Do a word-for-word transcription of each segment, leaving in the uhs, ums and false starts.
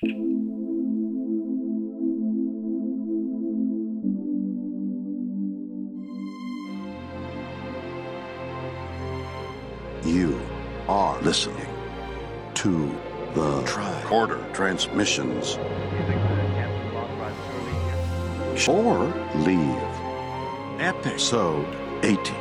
You are listening to the Tricorder Transmissions Shore Leave Episode eighty.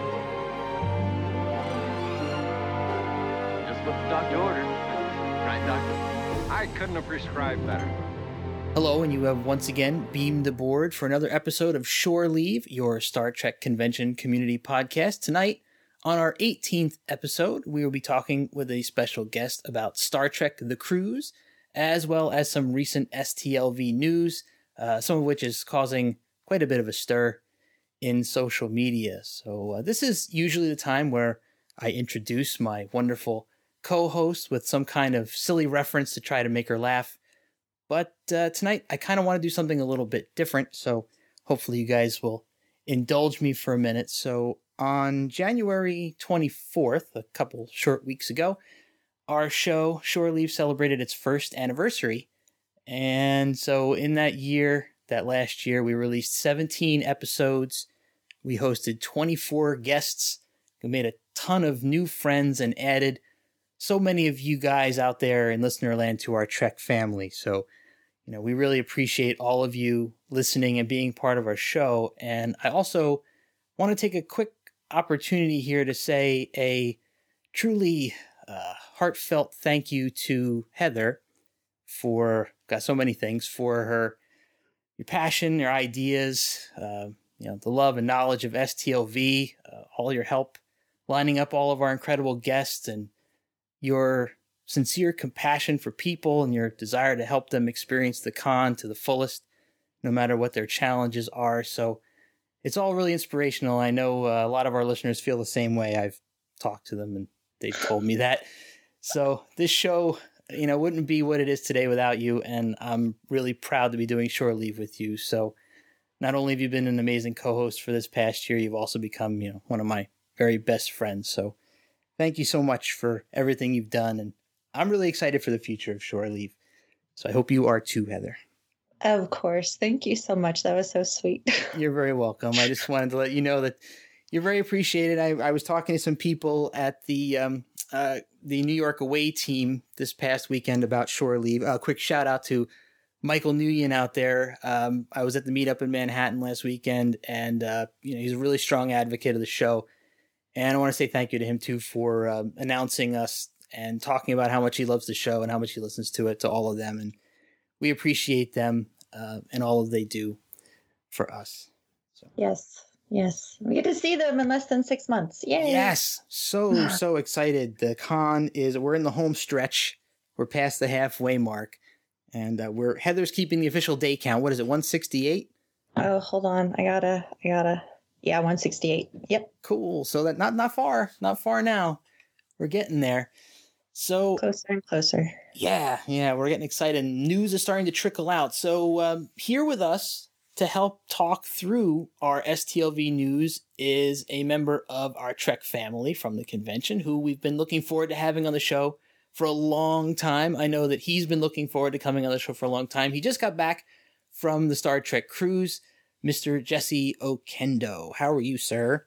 Just what the doctor ordered. Right, doctor? I couldn't have prescribed better. Hello, and you have once again beamed aboard for another episode of Shore Leave, your Star Trek Convention community podcast. Tonight, on our eighteenth episode, we will be talking with a special guest about Star Trek The Cruise, as well as some recent S T L V news, uh, some of which is causing quite a bit of a stir in social media. So uh, this is usually the time where I introduce my wonderful co-host with some kind of silly reference to try to make her laugh. But uh, tonight, I kind of want to do something a little bit different, so hopefully you guys will indulge me for a minute. So on January twenty-fourth, a couple short weeks ago, our show, Shore Leave, celebrated its first anniversary. And so in that year, that last year, we released seventeen episodes. We hosted twenty-four guests. We made a ton of new friends and added so many of you guys out there in listener land to our Trek family. So, you know, we really appreciate all of you listening and being part of our show. And I also want to take a quick opportunity here to say a truly uh, heartfelt thank you to Heather for, got so many things, for her, your passion, your ideas, uh, you know, the love and knowledge of S T L V, uh, all your help lining up all of our incredible guests, and your sincere compassion for people and your desire to help them experience the con to the fullest, no matter what their challenges are. So it's all really inspirational. I know uh, a lot of our listeners feel the same way. I've talked to them and they've told me that. So this show, you know, wouldn't be what it is today without you. And I'm really proud to be doing Shore Leave with you. So not only have you been an amazing co-host for this past year, you've also become, you know, one of my very best friends. So thank you so much for everything you've done. And I'm really excited for the future of Shore Leave. So I hope you are too, Heather. Of course. Thank you so much. That was so sweet. You're very welcome. I just wanted to let you know that you're very appreciated. I, I was talking to some people at the um, uh, the New York away team this past weekend about Shore Leave. A uh, quick shout out to Michael Nguyen out there. Um, I was at the meetup in Manhattan last weekend, and uh, you know, he's a really strong advocate of the show. And I want to say thank you to him too for um, announcing us and talking about how much he loves the show and how much he listens to it, to all of them. And we appreciate them uh, and all that they do for us. So. Yes, yes. We get to see them in less than six months. Yay! Yes, so, so excited. The con is, we're in the home stretch. We're past the halfway mark. And uh, we're Heather's keeping the official day count. What is it, one sixty-eight? Oh, hold on. I gotta, I gotta. Yeah, one sixty-eight. Yep. Cool. So that not not far, not far now. We're getting there. So closer and closer. Yeah, yeah, we're getting excited. News is starting to trickle out. So um, here with us to help talk through our S T L V news is a member of our Trek family from the convention who we've been looking forward to having on the show for a long time. I know that he's been looking forward to coming on the show for a long time. He just got back from the Star Trek cruise. Mister Jesse Oquendo. How are you, sir?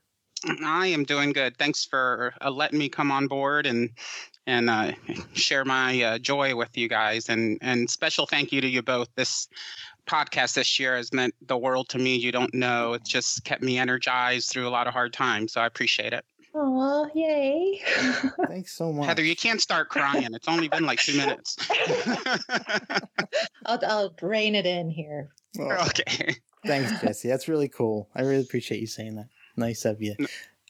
I am doing good. Thanks for uh, letting me come on board and and uh, share my uh, joy with you guys. And, and special thank you to you both. This podcast this year has meant the world to me. You don't know. It's just kept me energized through a lot of hard times. So I appreciate it. Oh, yay. Thanks so much. Heather, you can't start crying. It's only been like two minutes. I'll, I'll rein it in here. Oh. Okay. Thanks, Jesse. That's really cool. I really appreciate you saying that. Nice of you. No,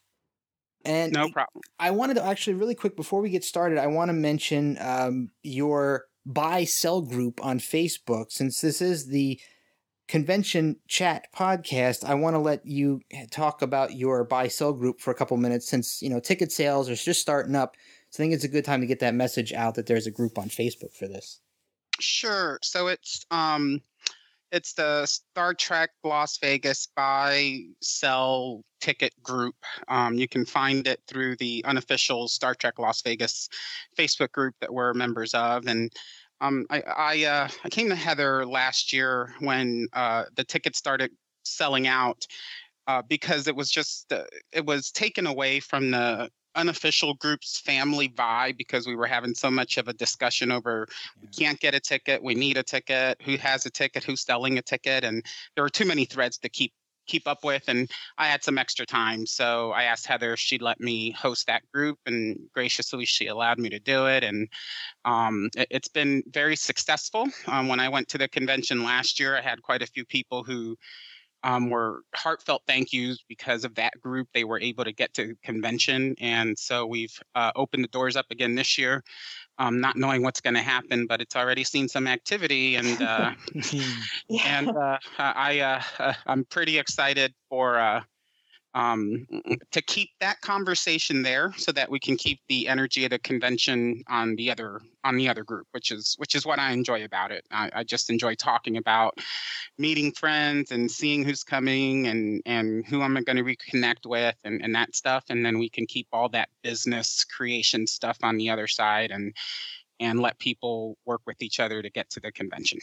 and no problem. I wanted to actually really quick, before we get started, I want to mention um, your buy sell group on Facebook. Since this is the convention chat podcast, I want to let you talk about your buy sell group for a couple minutes, since, you know, ticket sales are just starting up. So I think it's a good time to get that message out that there's a group on Facebook for this. Sure. So it's um it's the Star Trek Las Vegas buy sell ticket group. Um, you can find it through the unofficial Star Trek Las Vegas Facebook group that we're members of, and Um, I I, uh, I came to Heather last year when uh, the tickets started selling out uh, because it was just uh, it was taken away from the unofficial group's family vibe because we were having so much of a discussion over we can't get a ticket, we need a ticket, who has a ticket, who's selling a ticket, and there were too many threads to keep keep up with, and I had some extra time, so I asked Heather if she'd let me host that group, and graciously she allowed me to do it. And um, it, it's been very successful. Um, when I went to the convention last year, I had quite a few people who um, were heartfelt thank yous because of that group. They were able to get to the convention, and so we've uh, opened the doors up again this year. Um, not knowing what's going to happen, but it's already seen some activity, and uh, Yeah. and uh, I uh, I'm pretty excited for uh, um, to keep that conversation there, so that we can keep the energy of the convention on the other on the other group, which is which is what I enjoy about it. I, I just enjoy talking about meeting friends and seeing who's coming and and who I'm going to reconnect with and, and that stuff, and then we can keep all that business creation stuff on the other side and and let people work with each other to get to the convention.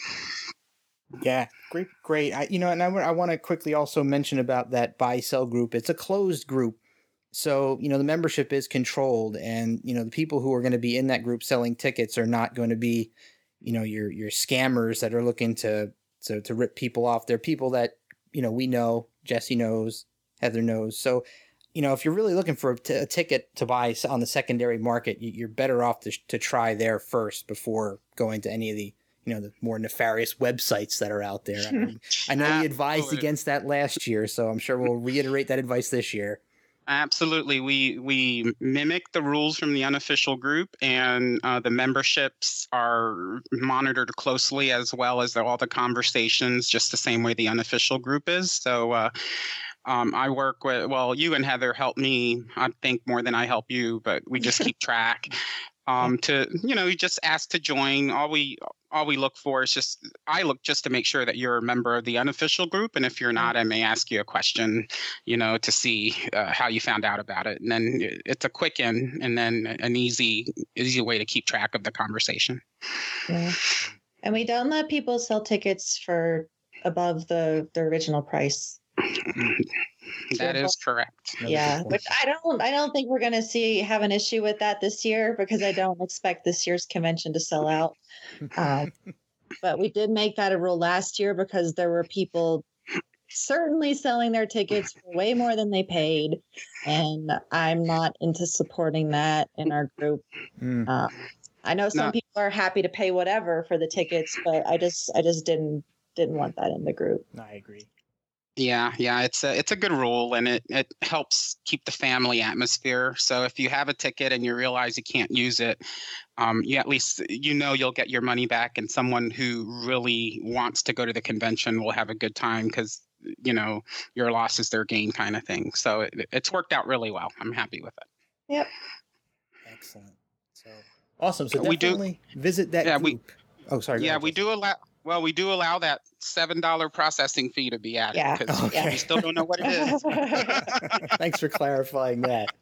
Yeah, great, great. I, you know, and I, I want to quickly also mention about that buy sell group. It's a closed group, so you know the membership is controlled, and you know the people who are going to be in that group selling tickets are not going to be, you know, your your scammers that are looking to to to rip people off. They're people that you know we know, Jesse knows, Heather knows. So, you know, if you're really looking for a, t- a ticket to buy on the secondary market, you, you're better off to to try there first before going to any of the you know, the more nefarious websites that are out there. I, mean, I know we advised Absolutely. against that last year, so I'm sure we'll reiterate that advice this year. Absolutely. We we mimic the rules from the unofficial group, and uh, the memberships are monitored closely, as well as all the conversations, just the same way the unofficial group is. So uh, um, I work with, well, you and Heather help me, I think, more than I help you, but we just keep track. Um, to, you know, you just ask to join. All we all we look for is just, I look just to make sure that you're a member of the unofficial group. And if you're not, I may ask you a question, you know, to see uh, how you found out about it. And then it's a quick in and then an easy, easy way to keep track of the conversation. Yeah. And we don't let people sell tickets for above the, the original price. That is correct. Yeah, which I don't I don't think we're going to see have an issue with that this year, because I don't expect this year's convention to sell out. Um, but we did make that a rule last year because there were people certainly selling their tickets for way more than they paid, and I'm not into supporting that in our group. Mm. Uh, I know some No. people are happy to pay whatever for the tickets, but I just I just didn't didn't want that in the group. I agree. Yeah, yeah, it's a it's a good rule, and it, it helps keep the family atmosphere. So if you have a ticket and you realize you can't use it, um, you at least you know you'll get your money back, and someone who really wants to go to the convention will have a good time because you know your loss is their gain, kind of thing. So it, it's worked out really well. I'm happy with it. Yep. Excellent. So awesome. So We do- definitely visit that Yeah, we- group. oh, sorry. go Yeah, ahead, we Jesse. do allow. Well, we do allow that seven dollar processing fee to be added Yeah. because Okay. we still don't know what it is. Thanks for clarifying that.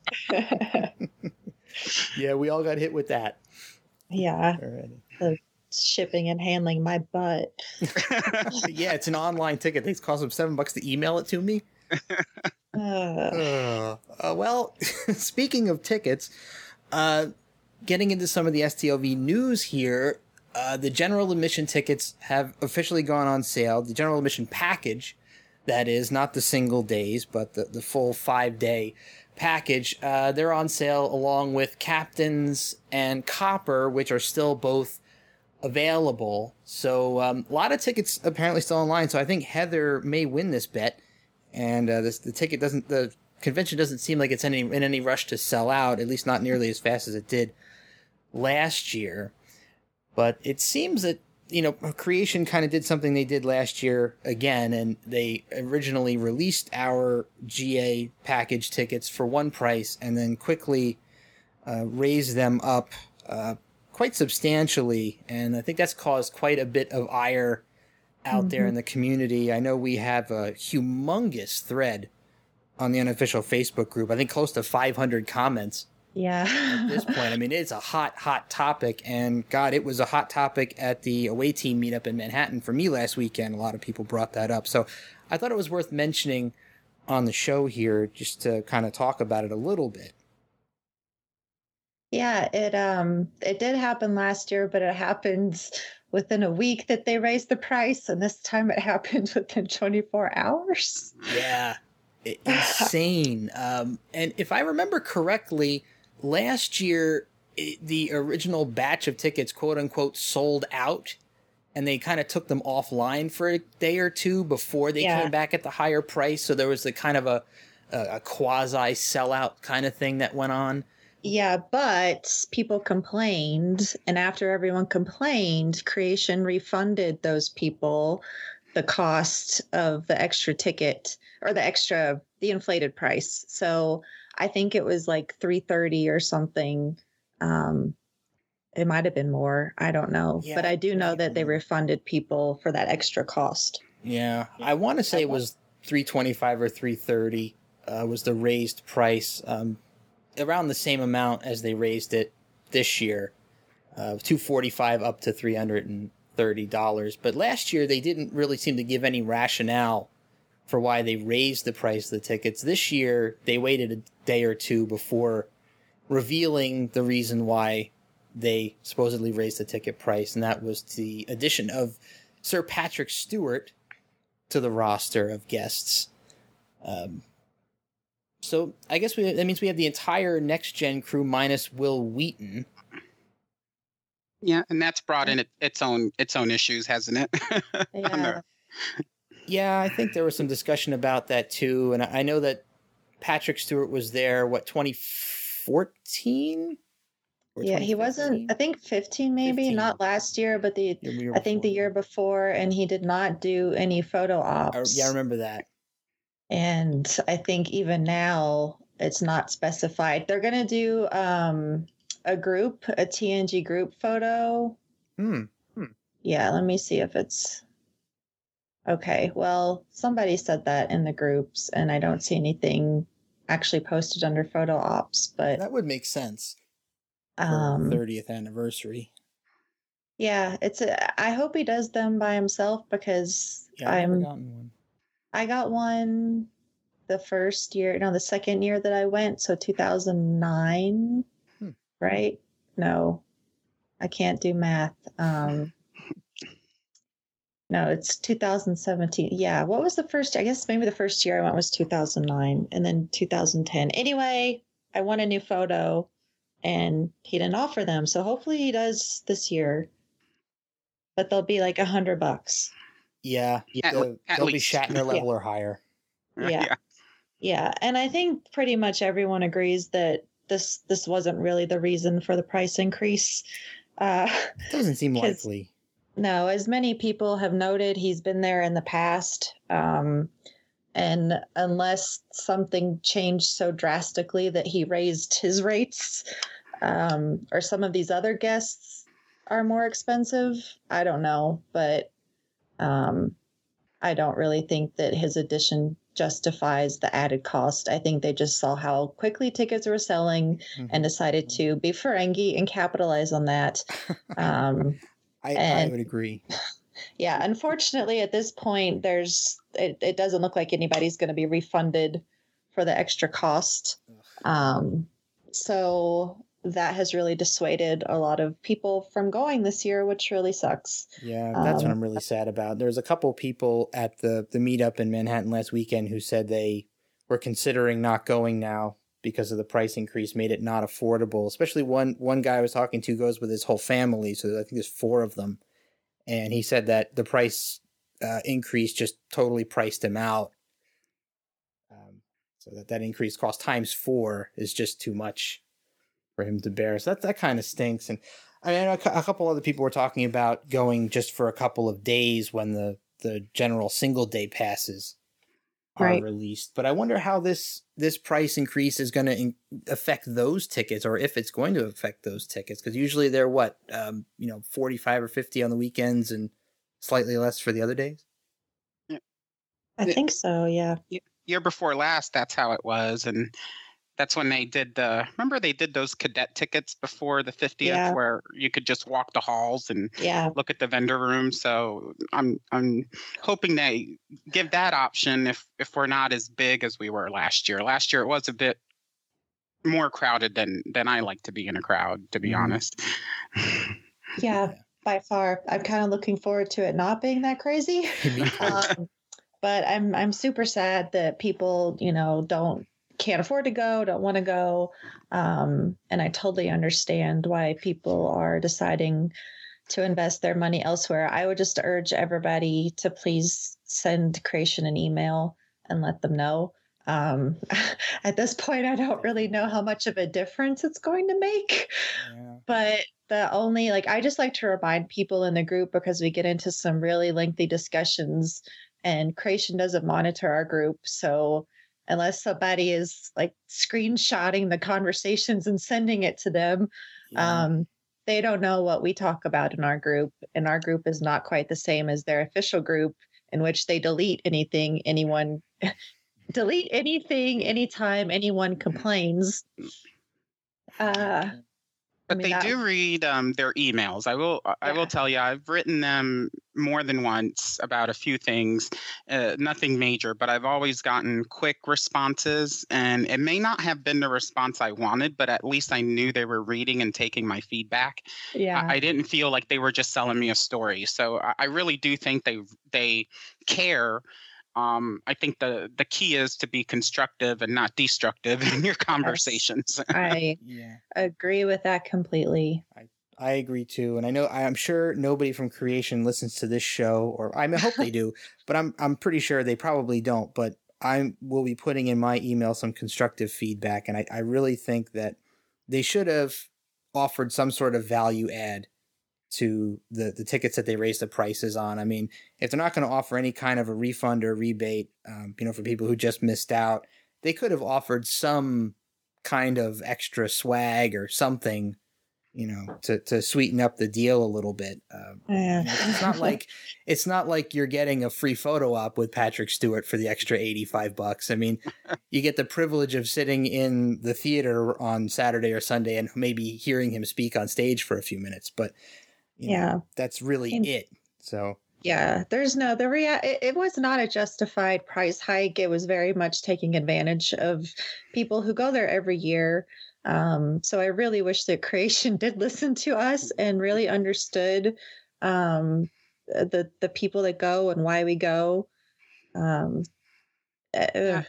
Yeah, we all got hit with that Yeah, already. shipping and handling my butt. Yeah, it's an online ticket. It costs them seven bucks to email it to me. Uh, Uh, uh, well, speaking of tickets, uh, getting into some of the S T L V news here, uh, the general admission tickets have officially gone on sale. The general admission package, that is, not the single days, but the, the full five-day package, uh, they're on sale along with Captains and Copper, which are still both available. So um, a lot of tickets apparently still online, so I think Heather may win this bet. And uh, this, the ticket doesn't, the convention doesn't seem like it's any in any rush to sell out, at least not nearly as fast as it did last year. But it seems that, you know, Creation kind of did something they did last year again, and they originally released our G A package tickets for one price and then quickly uh, raised them up uh, quite substantially. And I think that's caused quite a bit of ire out mm-hmm. there in the community. I know we have a humongous thread on the unofficial Facebook group. I think close to five hundred comments Yeah. At this point, I mean, it's a hot, hot topic, and God, it was a hot topic at the away team meetup in Manhattan for me last weekend. A lot of people brought that up, so I thought it was worth mentioning on the show here, just to kind of talk about it a little bit. Yeah, it um it did happen last year, but it happened within a week that they raised the price, and this time it happened within twenty-four hours. Yeah, it, insane. um, and if I remember correctly, last year it, the original batch of tickets, quote unquote, sold out, and they kind of took them offline for a day or two before they Yeah. came back at the higher price. So there was the kind of a a, a quasi sellout kind of thing that went on. Yeah, but people complained, and after everyone complained, Creation refunded those people the cost of the extra ticket or the extra the inflated price. So I think it was like three thirty or something. Um, it might have been more. I don't know, Yeah, but I do know I that they remember. refunded people for that extra cost. Yeah, I want to say it was three twenty-five or three thirty uh, was the raised price, um, around the same amount as they raised it this year, uh, two forty-five up to three hundred thirty dollars. But last year they didn't really seem to give any rationale for why they raised the price of the tickets. This year they waited a day or two before revealing the reason why they supposedly raised the ticket price, and that was the addition of Sir Patrick Stewart to the roster of guests. Um, so I guess we, that means we have the entire Next Gen crew minus Will Wheaton. Yeah, and that's brought in it, its own its own issues, hasn't it? On Yeah. there. Yeah, I think there was some discussion about that too, and I know that Patrick Stewart was there, what, twenty fourteen? Or Yeah, he wasn't, I think fifteen maybe, fifteen. not last year, but the The year I think the before. year before, and he did not do any photo I, ops. yeah, I remember that. And I think even now it's not specified. They're going to do um, a group, a T N G group photo. Hmm. Yeah, let me see if it's okay. Well, somebody said that in the groups, and I don't see anything actually posted under photo ops, but That would make sense for um, thirtieth anniversary. yeah, it's a, I hope he does them by himself because Yeah, I've never I'm gotten one. I got one the first year, no, the second year that I went, so two thousand nine, Hmm. right? No, I can't do math. Um, no, it's two thousand seventeen. Yeah, what was the first? I guess maybe the first year I went was two thousand nine, and then two thousand ten. Anyway, I want a new photo, and he didn't offer them, so hopefully he does this year. But they'll be like a hundred bucks. Yeah, At they'll, le- at they'll be least. Shatner level or higher. Yeah. Yeah, and I think pretty much everyone agrees that this this wasn't really the reason for the price increase. Uh, Doesn't seem 'Cause- likely. no, as many people have noted, he's been there in the past, um, and unless something changed so drastically that he raised his rates, um, or some of these other guests are more expensive, I don't know, but um, I don't really think that his addition justifies the added cost. I think they just saw how quickly tickets were selling Mhm. and decided to be Ferengi and capitalize on that. Um, I, I and- would agree. yeah, unfortunately, at this point, there's it, it doesn't look like anybody's going to be refunded for the extra cost. Um, so that has really dissuaded a lot of people from going this year, which really sucks. Yeah, that's what Um, I'm really sad about. There's a couple people at the, the meetup in Manhattan last weekend who said they were considering not going now because of the price increase made it not affordable. Especially one one guy I was talking to goes with his whole family, so I think there's four of them. And he said that the price uh, increase just totally priced him out. Um, so that that increase cost times four is just too much for him to bear. So that, that kind of stinks. And I mean, a, cou- a couple other people were talking about going just for a couple of days when the, the general single day passes are Right. released. But I wonder how this this price increase is going to in- affect those tickets, or if it's going to affect those tickets. Because usually they're what, um, you know, forty-five or fifty on the weekends and slightly less for the other days. I Yeah. think so, yeah. Year before last, that's how it was, and that's when they did the, remember they did those cadet tickets before the fiftieth Yeah. where you could just walk the halls and Yeah. look at the vendor room. So I'm I'm hoping they give that option if if we're not as big as we were last year. Last year it was a bit more crowded than than I like to be in a crowd, to be Mhm. honest. Yeah, by far. I'm kind of looking forward to it not being that crazy. Me too. Um, but I'm I'm super sad that people, you know, don't can't afford to go, don't want to go. Um, and I totally understand why people are deciding to invest their money elsewhere. I would just urge everybody to please send Creation an email and let them know. Um, at this point, I don't really know how much of a difference it's going to make. Yeah. But the only, like, I just like to remind people in the group because we get into some really lengthy discussions and Creation doesn't monitor our group. So unless somebody is like screenshotting the conversations and sending it to them, Yeah. um, they don't know what we talk about in our group. And our group is not quite the same as their official group in which they delete anything, anyone delete anything, anytime anyone complains. Uh, But I mean, they that- do read um, their emails. I will. I Yeah. will tell you. I've written them more than once about a few things. Uh, nothing major, but I've always gotten quick responses, and it may not have been the response I wanted, but at least I knew they were reading and taking my feedback. yeah. I, I didn't feel like they were just selling me a story. So I, I really do think they they care. Um, I think the the key is to be constructive and not destructive in your conversations. I Yeah. agree with that completely. I agree too, and I know I'm sure nobody from Creation listens to this show, or I mean, I hope they do, but I'm I'm pretty sure they probably don't. But I will be putting in my email some constructive feedback, and I, I really think that they should have offered some sort of value add to the the tickets that they raised the prices on. I mean, if they're not going to offer any kind of a refund or rebate, um, you know, for people who just missed out, they could have offered some kind of extra swag or something, you know, to, to sweeten up the deal a little bit. Um, Yeah. you know, it's not like it's not like you're getting a free photo op with Patrick Stewart for the extra eighty-five bucks. I mean, you get the privilege of sitting in the theater on Saturday or Sunday and maybe hearing him speak on stage for a few minutes, but you know, Yeah. that's really And- it. So Yeah, there's no the rea- it, it was not a justified price hike. It was very much taking advantage of people who go there every year. Um, so I really wish that Creation did listen to us and really understood um, the the people that go and why we go. Um, uh, Yeah.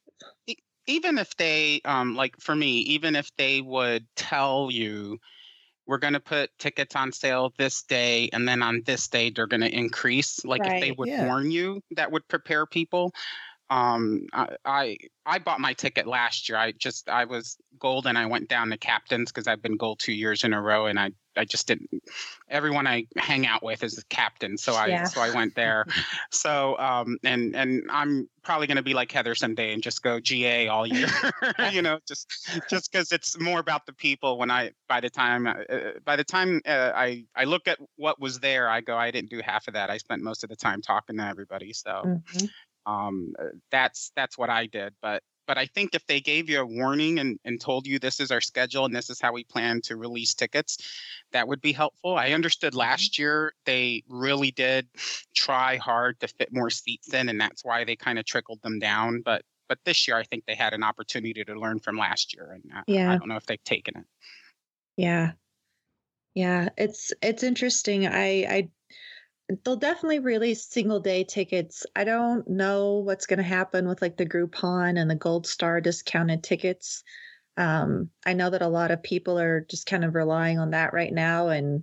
Even if they, um, like for me, even if they would tell you, we're going to put tickets on sale this day, and then on this day they're going to increase. Like if they Right. would Yeah. warn you, that would prepare people. Um, I, I I bought my ticket last year. I just I was gold and I went down to captains because I've been gold two years in a row, and I I just didn't. Everyone I hang out with is a captain, so I Yeah. so I went there. So um and and I'm probably going to be like Heather someday and just go G A all year. You know, just just because it's more about the people. When I by the time uh, by the time uh, I I look at what was there, I go I didn't do half of that. I spent most of the time talking to everybody. So. mhm. Um, uh, that's that's what I did. But but I think if they gave you a warning and, and told you this is our schedule and this is how we plan to release tickets, that would be helpful. I understood last year they really did try hard to fit more seats in, and that's why they kind of trickled them down. But but this year I think they had an opportunity to learn from last year, and I, Yeah. I don't know if they've taken it. Yeah. Yeah, it's it's interesting. I I they'll definitely release single day tickets. I don't know what's going to happen with like the Groupon and the Gold Star discounted tickets. Um, I know that a lot of people are just kind of relying on that right now, and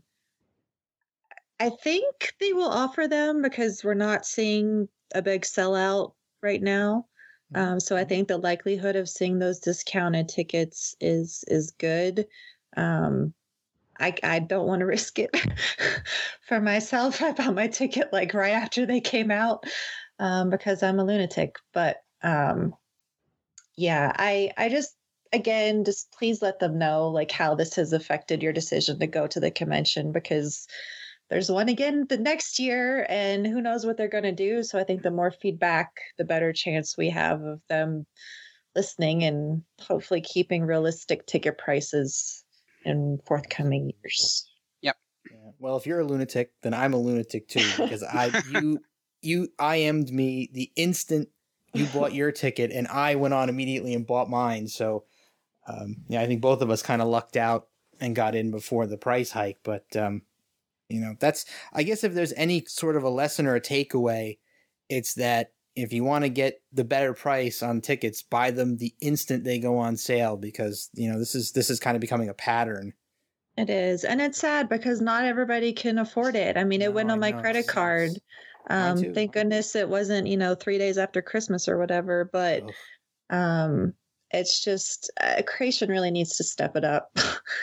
I think they will offer them because we're not seeing a big sellout right now. Um, so I think the likelihood of seeing those discounted tickets is is good. Um, I, I don't want to risk it for myself. I bought my ticket like right after they came out um, because I'm a lunatic. But um, yeah, I I just again just please let them know like how this has affected your decision to go to the convention, because there's one again the next year and who knows what they're going to do. So I think the more feedback, the better chance we have of them listening and hopefully keeping realistic ticket prices in forthcoming years. Yep. Yeah. Well, if you're a lunatic, then I'm a lunatic too, because I you you I M'd me the instant you bought your ticket, and I went on immediately and bought mine. So um, yeah, I think both of us kind of lucked out and got in before the price hike. But um, you know, that's I guess if there's any sort of a lesson or a takeaway, it's that if you want to get the better price on tickets, buy them the instant they go on sale, because, you know, this is this is kind of becoming a pattern. It is. And it's sad because not everybody can afford it. I mean, it No, went on I my know. credit card. Mine too. Um, thank goodness it wasn't, you know, three days after Christmas or whatever. But Ugh. um, it's just uh, Creation really needs to step it up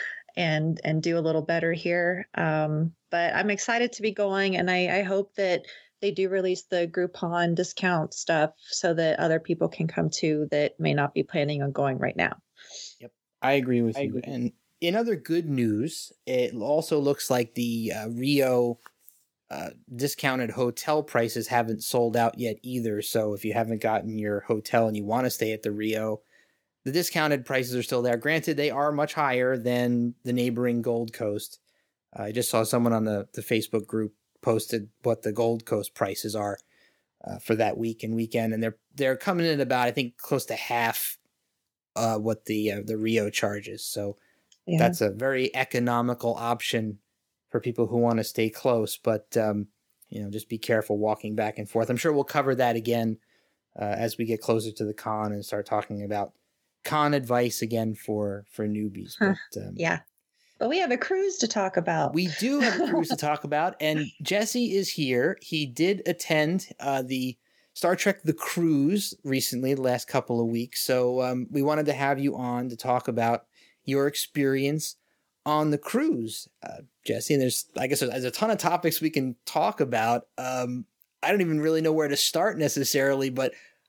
and and do a little better here. Um, but I'm excited to be going, and I, I hope that they do release the Groupon discount stuff so that other people can come too that may not be planning on going right now. Yep, I agree with I you. agree. And in other good news, it also looks like the uh, Rio uh, discounted hotel prices haven't sold out yet either. So if you haven't gotten your hotel and you want to stay at the Rio, the discounted prices are still there. Granted, they are much higher than the neighboring Gold Coast. I just saw someone on the, the Facebook group posted what the Gold Coast prices are uh, for that week and weekend, and they're they're coming in about, I think, close to half uh, what the uh, the Rio charges. So Yeah. that's a very economical option for people who want to stay close. But um, you know, just be careful walking back and forth. I'm sure we'll cover that again uh, as we get closer to the con and start talking about con advice again for for newbies. But um, Yeah. But we have a cruise to talk about. we do have a cruise to talk about, and Jesse is here. He did attend uh, the Star Trek The Cruise recently, the last couple of weeks. So um, we wanted to have you on to talk about your experience on the cruise, uh, Jesse. And there's, I guess, there's a ton of topics we can talk about. Um, I don't even really know where to start necessarily, but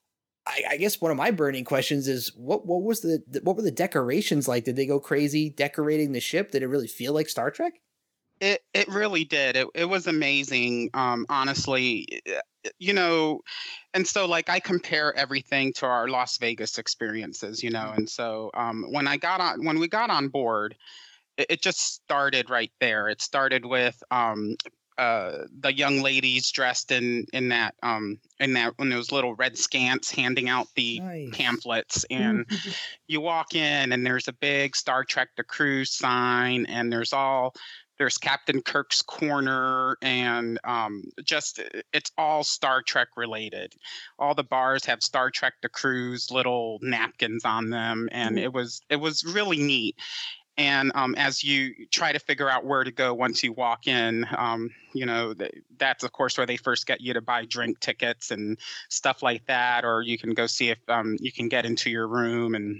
I, I guess one of my burning questions is what what was the what were the decorations like? Did they go crazy decorating the ship? Did it really feel like Star Trek? It it really did. It it was amazing. Um, honestly, you know, and so like I compare everything to our Las Vegas experiences, you know, and so um, when I got on when we got on board, it, it just started right there. It started with um, uh, the young ladies dressed in in that um, in that in those little red scants handing out the Nice. pamphlets, and you walk in and there's a big Star Trek The Cruise sign, and there's all there's Captain Kirk's corner, and um, just it's all Star Trek related. All the bars have Star Trek The Cruise little napkins on them, and it was it was really neat. And um, as you try to figure out where to go once you walk in, um, you know, th- that's, of course, where they first get you to buy drink tickets and stuff like that. Or you can go see if um, you can get into your room. And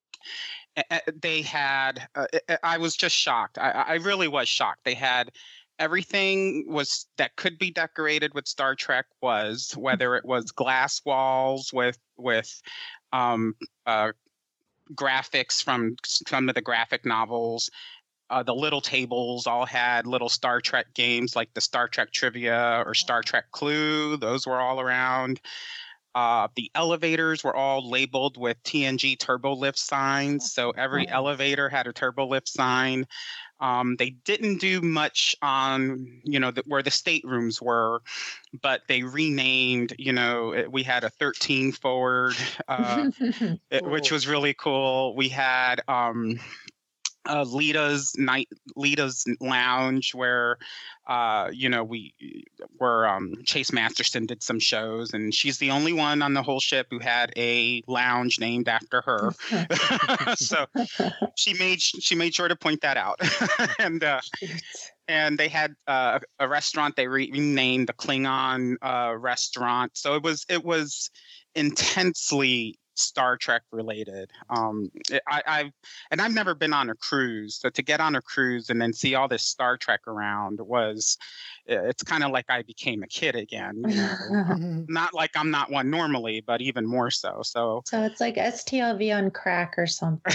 uh, they had uh, I was just shocked. I, I really was shocked. They had everything was that could be decorated with Star Trek was, whether it was glass walls with with um, uh, graphics from some of the graphic novels. Uh, the little tables all had little Star Trek games like the Star Trek Trivia or Star Trek Clue. Those were all around. Uh, the elevators were all labeled with T N G turbo lift signs. So every elevator had a turbo lift sign. Um, they didn't do much on, you know, the, where the staterooms were, but they renamed, you know, we had a thirteen forward, uh, it, which was really cool. We had um, uh, Lita's night, Lita's lounge, where, uh, you know, we where um, Chase Masterson did some shows, and she's the only one on the whole ship who had a lounge named after her. So she made she made sure to point that out. and uh, and they had uh, a restaurant they re- renamed the Klingon uh, restaurant. So it was it was intensely Star Trek related. Um, I, I've and I've never been on a cruise, so to get on a cruise and then see all this Star Trek around was, it's kind of like I became a kid again. You know? Not like I'm not one normally, but even more so. So, so it's like S T L V on crack or something.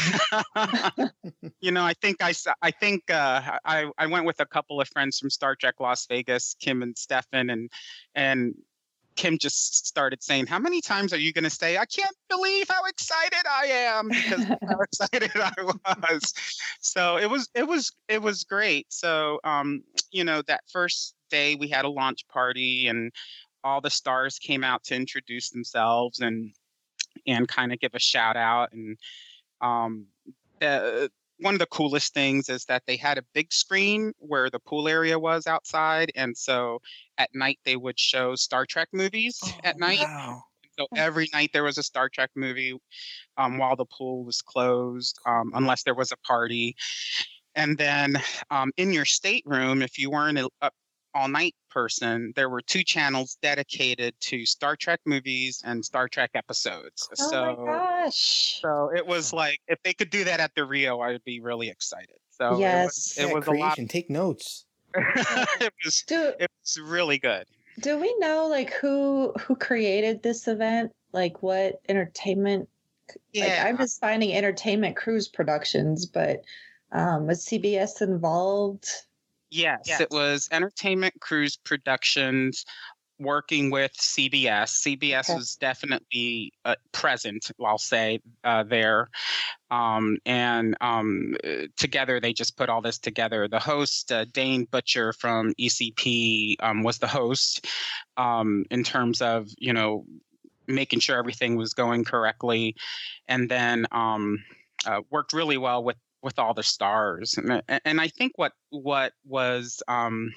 You know, I think I I think uh, I I went with a couple of friends from Star Trek Las Vegas, Kim and Stefan, and and. Kim just started saying, "How many times are you going to say, I can't believe how excited I am," because how excited I was. So it was, it was, it was great. So, um, you know, that first day we had a launch party and all the stars came out to introduce themselves and, and kind of give a shout out. And, um, uh, one of the coolest things is that they had a big screen where the pool area was outside. And so at night they would show Star Trek movies Oh, at night. wow. So every night there was a Star Trek movie um, while the pool was closed, um, unless there was a party. And then um, in your stateroom, if you weren't a, a all-night person, there were two channels dedicated to Star Trek movies and Star Trek episodes. Oh so, my gosh. So it was like, if they could do that at the Rio, I would be really excited. So Yes. it was, it Yeah, was a creation. lot. Take notes. it was Do it was really good. do we know like who who created this event? Like what entertainment? Yeah. Like I'm just finding Entertainment Cruise Productions, but um, was C B S involved? Yes, yes, it was Entertainment Cruise Productions working with C B S. C B S Okay. was definitely uh, present, I'll say, uh, there. Um, and um, uh, together, they just put all this together. The host, uh, Dane Butcher from E C P, um, was the host um, in terms of, you know, making sure everything was going correctly. And then um, uh, worked really well with with all the stars. And, and I think what what was um,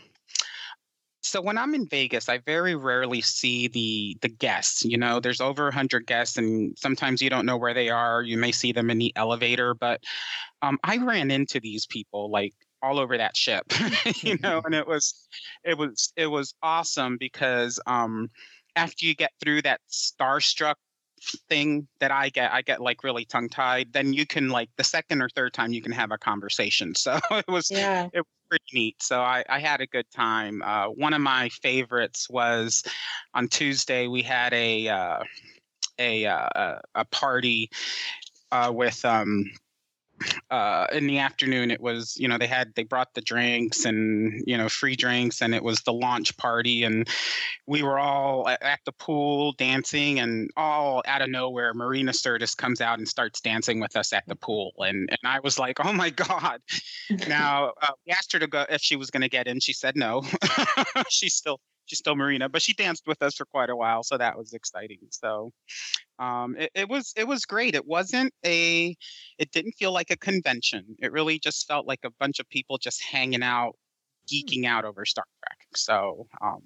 so when I'm in Vegas, I very rarely see the the guests. You know, there's over a hundred guests, and sometimes you don't know where they are. You may see them in the elevator, but um, I ran into these people like all over that ship, you know, and it was it was it was awesome because um, after you get through that starstruck thing that I get, I get like really tongue tied. Then you can like the second or third time you can have a conversation. So it was, Yeah. it was pretty neat. So I, I had a good time. Uh, one of my favorites was on Tuesday we had a uh, a uh, a party uh, with um. Uh, in the afternoon, it was, you know, they had, they brought the drinks and, you know, free drinks, and it was the launch party. And we were all at, at the pool dancing, and all out of nowhere, Marina Sirtis comes out and starts dancing with us at the pool. And, and I was like, oh my God. Now, uh, we asked her to go if she was going to get in. She said no. She's still, she's still Marina, but she danced with us for quite a while. So that was exciting. So um, it, it was, it was great. It wasn't a, it didn't feel like a convention. It really just felt like a bunch of people just hanging out, geeking out over Star Trek. So um,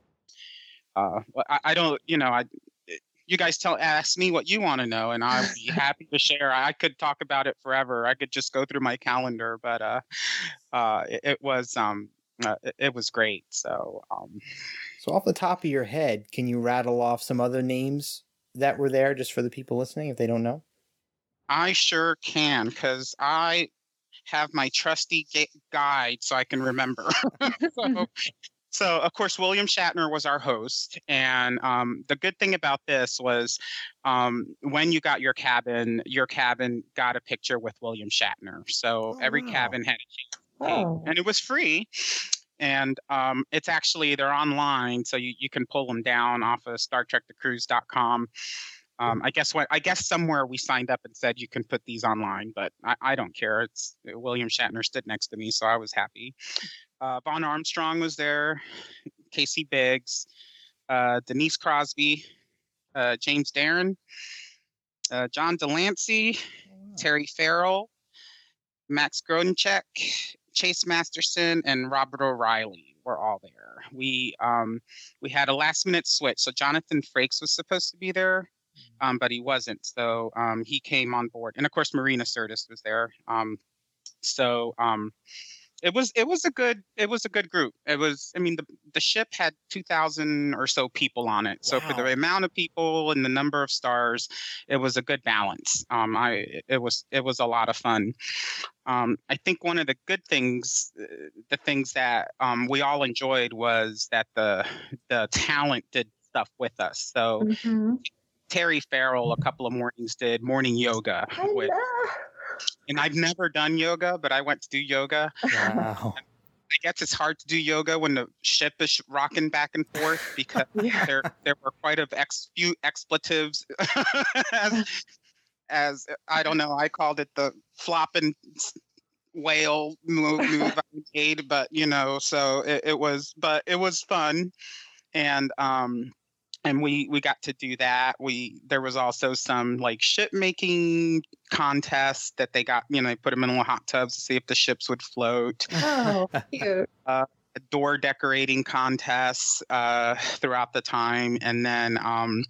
uh, I, I don't, you know, I, you guys tell, ask me what you want to know, and I'd be happy to share. I could talk about it forever. I could just go through my calendar, but uh, uh, it, it was, um, uh, it, it was great. So, um, So off the top of your head, can you rattle off some other names that were there just for the people listening if they don't know? I sure can, because I have my trusty ga- guide so I can remember. so, so, of course, William Shatner was our host. And um, the good thing about this was um, when you got your cabin, your cabin got a picture with William Shatner. So Oh, every wow. cabin had a chance to take, Oh. and it was free. And um, it's actually, they're online, so you, you can pull them down off of Star Trek the Cruise dot com. Um, I guess what I guess somewhere we signed up and said you can put these online, but I, I don't care. It's William Shatner stood next to me, so I was happy. Uh, Vaughn Armstrong was there, Casey Biggs, uh, Denise Crosby, uh, James Darren, uh, John Delancey, Terry Farrell, Max Grodenchek, Chase Masterson, and Robert O'Reilly were all there. We um, we had a last minute switch, so Jonathan Frakes was supposed to be there. Um, but he wasn't, so um, he came on board, and of course Marina Sirtis was there. Um, so um, it was it was a good it was a good group. It was, I mean, the the ship had two thousand or so people on it. So for Wow. the amount of people and the number of stars, it was a good balance. Um, I it was it was a lot of fun. Um, I think one of the good things, uh, the things that um, we all enjoyed was that the the talent did stuff with us. So. Mhm. Terry Farrell a couple of mornings did morning yoga, I with, know. and I've never done yoga, but I went to do yoga. Wow. I guess it's hard to do yoga when the ship is rocking back and forth because Yeah. there there were quite a ex, few expletives as, as I don't know, I called it the flopping whale move, move I made, but you know, so it, it was, but it was fun, and um, and we we got to do that. We there was also some like ship making contests that they got, you know, they put them in little hot tubs to see if the ships would float. Oh, cute. Uh, door decorating contests uh, throughout the time, and then um,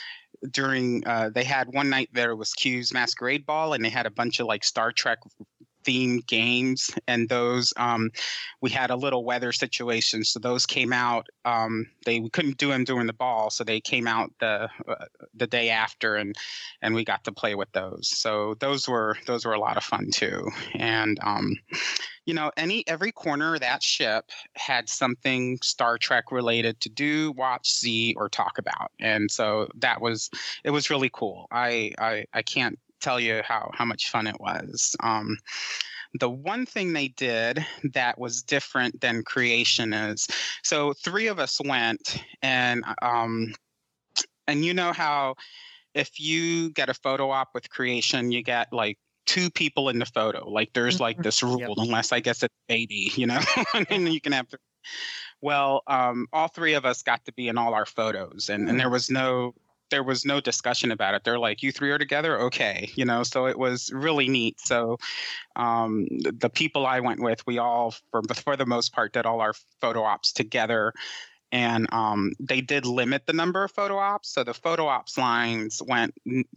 during uh, they had one night there was Q's Masquerade Ball, and they had a bunch of like Star Trek themed games, and those um, we had a little weather situation, so those came out. Um, they we couldn't do them during the ball, so they came out the uh, the day after, and and we got to play with those. So those were those were a lot of fun too, and. Um, You know, any every corner of that ship had something Star Trek related to do, watch, see, or talk about, and so that was it was really cool. I I, I can't tell you how how much fun it was. Um, the one thing they did that was different than Creation is, so three of us went, and um, and you know how if you get a photo op with Creation, you get like two people in the photo. Like there's like this rule, yep. Unless I guess it's baby, you know, and you can have. To, well, um, all three of us got to be in all our photos, and, and there was no there was no discussion about it. They're like, you three are together, okay, you know. So it was really neat. So um, the, the people I went with, we all for for the most part did all our photo ops together. And um, they did limit the number of photo ops, so the photo ops lines went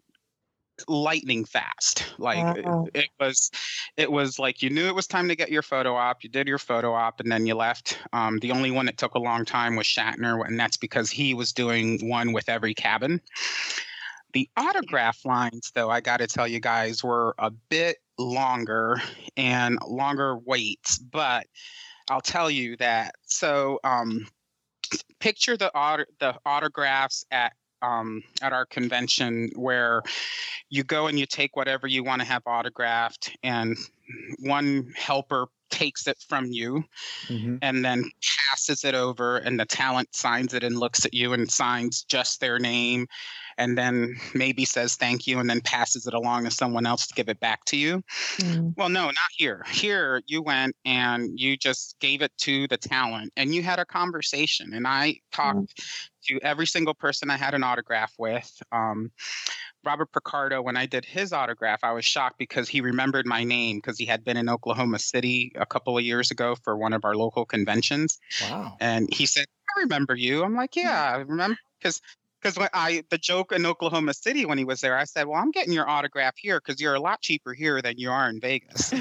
lightning fast. Like wow. it, it was it was like you knew it was time to get your photo op, you did your photo op, and then you left. Um, the only one that took a long time was Shatner, and that's because he was doing one with every cabin. The autograph lines, though, I got to tell you guys, were a bit longer and longer waits, but I'll tell you that. So um, picture the auto, the autographs at Um, at our convention where you go and you take whatever you want to have autographed, and one helper takes it from you mm-hmm. and then passes it over, and the talent signs it and looks at you and signs just their name, and then maybe says thank you and then passes it along to someone else to give it back to you. Mm. Well, no, not here. Here you went and you just gave it to the talent and you had a conversation, and I talked mm. to every single person I had an autograph with. Um, Robert Picardo, when I did his autograph, I was shocked because he remembered my name because he had been in Oklahoma City a couple of years ago for one of our local conventions. Wow. And he said, I remember you. I'm like, yeah, I remember. Because because when I the joke in Oklahoma City when he was there, I said, well, I'm getting your autograph here because you're a lot cheaper here than you are in Vegas.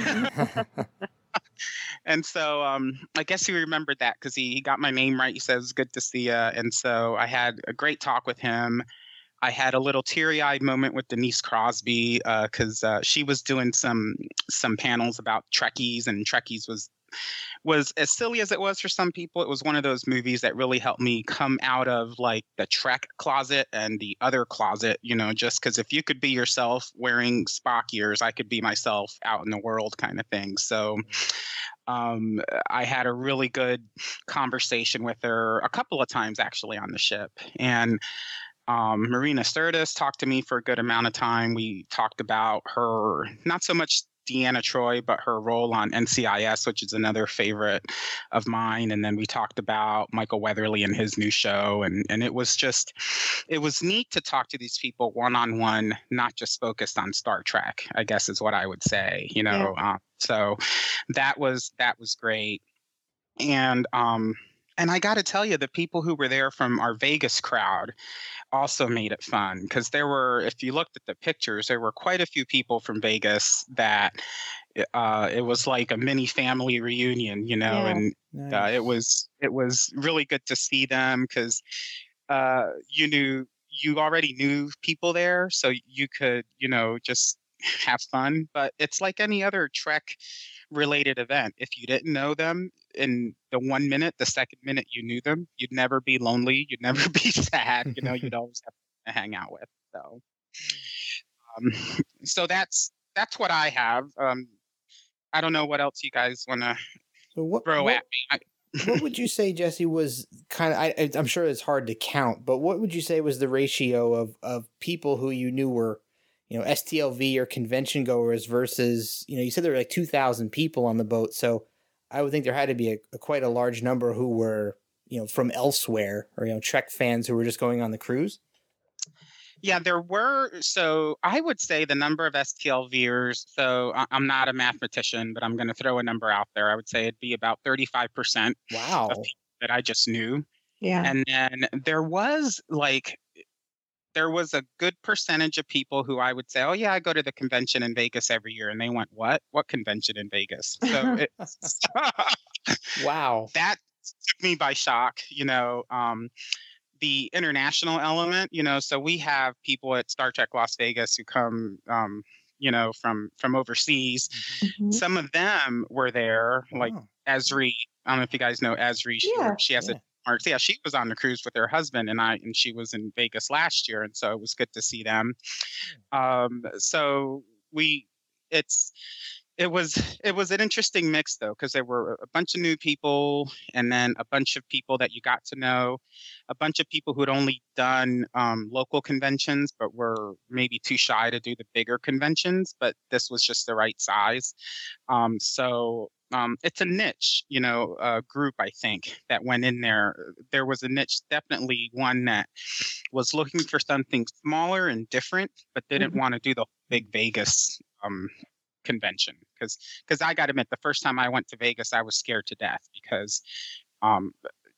And so um, I guess he remembered that because he, he got my name right. He said, it's good to see you. And so I had a great talk with him. I had a little teary-eyed moment with Denise Crosby because uh, uh, she was doing some some panels about Trekkies, and Trekkies was was as silly as it was for some people. It was one of those movies that really helped me come out of like the Trek closet and the other closet, you know, just because if you could be yourself wearing Spock ears, I could be myself out in the world kind of thing. So um, I had a really good conversation with her a couple of times actually on the ship. And Um, Marina Sirtis talked to me for a good amount of time. We talked about her, not so much Deanna Troi, but her role on N C I S, which is another favorite of mine. And then we talked about Michael Weatherly and his new show. And, and it was just, it was neat to talk to these people one-on-one, not just focused on Star Trek, I guess is what I would say, you know? Yeah. Um, so that was, that was great. And, um, and I got to tell you, the people who were there from our Vegas crowd also made it fun because there were, if you looked at the pictures, there were quite a few people from Vegas that uh, it was like a mini family reunion, you know, yeah, and nice. uh, it was it was really good to see them because uh, you knew you already knew people there, so you could, you know, just have fun. But it's like any other Trek related event. If you didn't know them in the one minute, the second minute you knew them, you'd never be lonely, you'd never be sad, you know, you'd always have to hang out with. So um, so that's that's what I have. Um, I don't know what else you guys want to So what, throw what, at me. I, what would you say, Jesse, was kind of, I, I'm sure it's hard to count, but what would you say was the ratio of, of people who you knew were, you know, S T L V or convention goers versus, you know, you said there were like two thousand people on the boat. So I would think there had to be a, a quite a large number who were, you know, from elsewhere, or, you know, Trek fans who were just going on the cruise. Yeah, there were. So I would say the number of S T L Vers, so I- I'm not a mathematician, but I'm going to throw a number out there. I would say it'd be about thirty-five percent Wow. of people that I just knew. Yeah. And then there was like, there was a good percentage of people who I would say, oh, yeah, I go to the convention in Vegas every year. And they went, what? What convention in Vegas? So it, Wow. that took me by shock, you know. Um, the international element, you know, so we have people at Star Trek Las Vegas who come, um, you know, from from overseas. Mhm. Some of them were there, like Wow. Esri. I don't know if you guys know Esri. She, Yeah. she has Yeah. a mark. Yeah, she was on the cruise with her husband, and I and she was in Vegas last year, and so it was good to see them. Um, so we, it's. It was it was an interesting mix though, because there were a bunch of new people, and then a bunch of people that you got to know, a bunch of people who had only done um, local conventions but were maybe too shy to do the bigger conventions. But this was just the right size. Um, so um, it's a niche, you know, uh, group I think that went in there. There was a niche, definitely one that was looking for something smaller and different, but didn't Mhm. want to do the big Vegas um, convention. Because because I got to admit, the first time I went to Vegas, I was scared to death because um,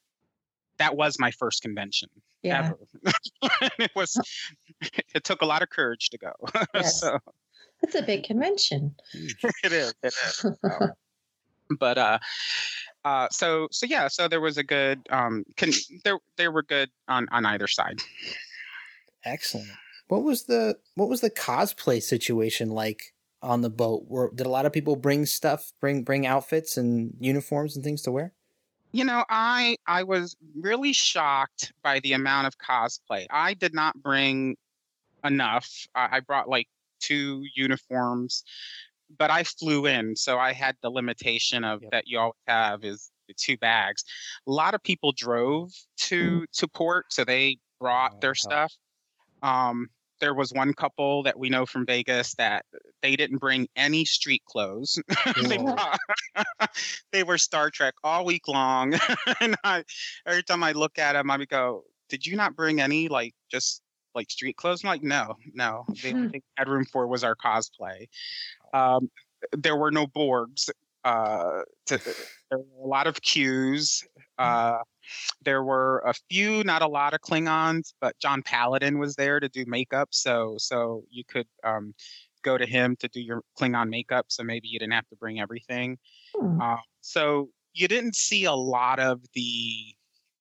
that was my first convention Yeah. ever. It was it took a lot of courage to go. Yes. So It's a big convention. Huge. it is. It is. So, but uh, uh, so so yeah. So there was a good um, con- there they were good on on either side. Excellent. What was the what was the cosplay situation like on the boat? Were did a lot of people bring stuff, bring bring outfits and uniforms and things to wear? You know, I I was really shocked by the amount of cosplay. I did not bring enough. I, I brought like two uniforms, but I flew in, so I had the limitation of Yep. that you always have is the two bags. A lot of people drove to to port, so they brought Oh, their wow. stuff. Um, there was one couple that we know from Vegas that they didn't bring any street clothes. They Whoa. brought, they were Star Trek all week long, and I every time I look at them, I would go, "Did you not bring any like just like street clothes?" I'm like, "No, no. The only thing I had room for was our cosplay." Um, there were no Borgs. Uh, to, there were a lot of Qs. Uh, there were a few, not a lot of Klingons, but John Paladin was there to do makeup, so so you could um, go to him to do your Klingon makeup. So maybe you didn't have to bring everything. Hmm. Uh, so you didn't see a lot of the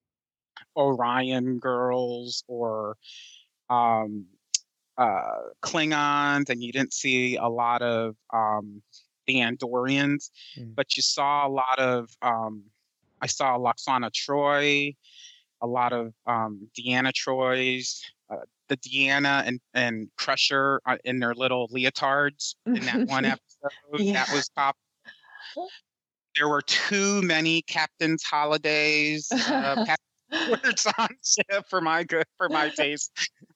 Orion girls or um, uh, Klingons, and you didn't see a lot of um, the Andorians, Mm. but you saw a lot of. Um, I saw Loxana Troy, a lot of um, Deanna Troys, uh, the Deanna and and Crusher uh, in their little leotards in that one episode. Yeah. That was top. There were too many Captain's Holidays. Uh, words on ship for my good for my taste.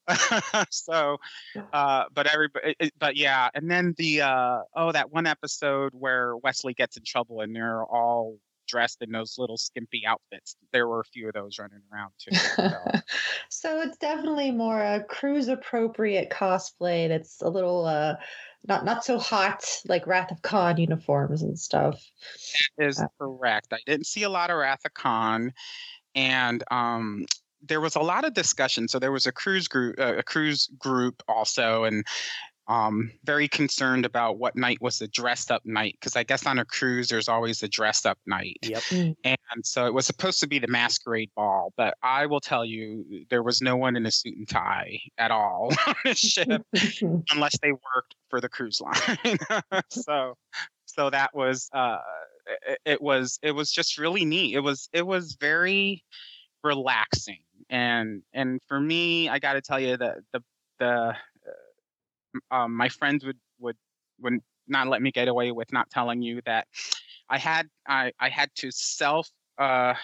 So uh but everybody it- but yeah, and then the uh oh that one episode where Wesley gets in trouble and they're all dressed in those little skimpy outfits. There were a few of those running around too. So. So it's definitely more a cruise appropriate cosplay that's a little uh not not so hot like Wrath of Khan uniforms and stuff. Is Uh, correct. I didn't see a lot of Wrath of Khan, and um, there was a lot of discussion. So there was a cruise group, uh, a cruise group also, and um, very concerned about what night was the dressed up night, because I guess on a cruise there's always a dressed up night. Yep. And so it was supposed to be the masquerade ball, but I will tell you, there was no one in a suit and tie at all on the ship unless they worked for the cruise line. so so that was uh it, it was it was just really neat. It was it was very relaxing, and and for me, I got to tell you that the the um, my friends would would would not let me get away with not telling you that I had I I had to self uh,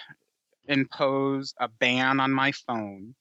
impose a ban on my phone.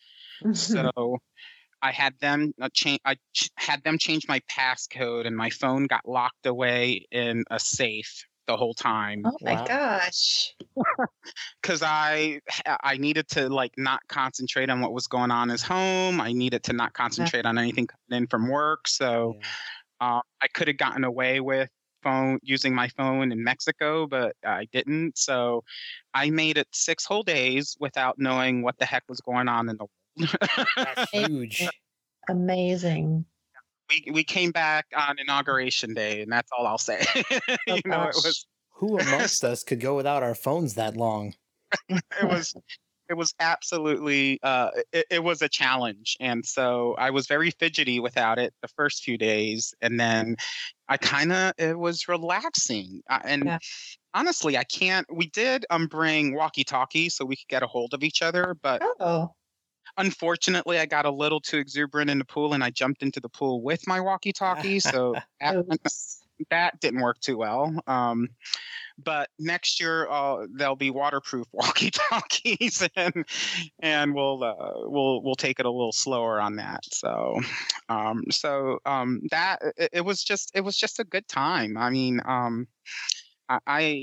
So I had them uh, change. I ch- had them change my passcode, and my phone got locked away in a safe the whole time. Oh my Wow. gosh. Because I I needed to like not concentrate on what was going on at home. I needed to not concentrate on anything coming in from work. So Yeah. uh, I could have gotten away with phone using my phone in Mexico, but I didn't. So I made it six whole days without knowing what the heck was going on in the world. That's huge. Amazing. we we came back on inauguration day, and that's all I'll say. Oh, you know, it gosh. was Who amongst us could go without our phones that long? it was it was absolutely uh, it, it was a challenge, and so I was very fidgety without it the first few days, and then I kind of it was relaxing, uh, and Yeah. honestly, I can't. We did um bring walkie-talkies so we could get a hold of each other, but Oh. unfortunately, I got a little too exuberant in the pool, and I jumped into the pool with my walkie-talkie, so that, Oops. that didn't work too well. Um, but next year, uh, there'll be waterproof walkie-talkies, and and we'll uh, we'll we'll take it a little slower on that. So, um, so um, that it, it was just it was just a good time. I mean, um, I. I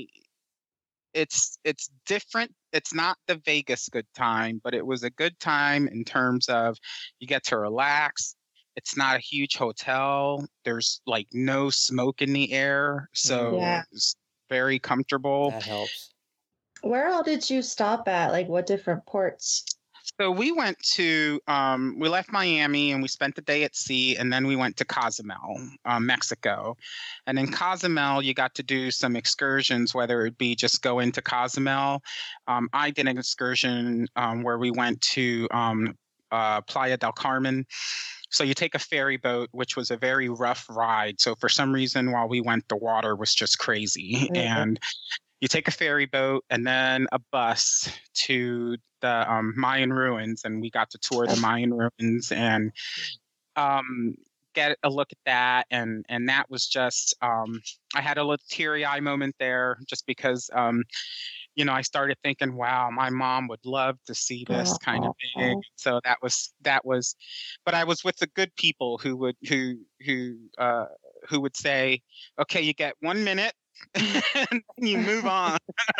it's it's different. It's not the Vegas good time, but it was a good time in terms of you get to relax. It's not a huge hotel. There's like no smoke in the air, so Yeah. it's very comfortable. That helps. Where all did you stop at? Like what different ports? So we went to um, we left Miami and we spent the day at sea, and then we went to Cozumel, uh, Mexico. And in Cozumel, you got to do some excursions, whether it be just go into Cozumel. Um, I did an excursion um, where we went to um, uh, Playa del Carmen. So you take a ferry boat, which was a very rough ride. So for some reason, while we went, the water was just crazy. Mhm. And you take a ferry boat and then a bus to the um, Mayan ruins, and we got to tour the Mayan ruins and um, get a look at that. And and that was just um, I had a little teary eye moment there, just because um, you know I started thinking, wow, my mom would love to see this kind of thing. So that was that was, but I was with the good people who would who who uh, who would say, okay, you get one minute. And then you move on.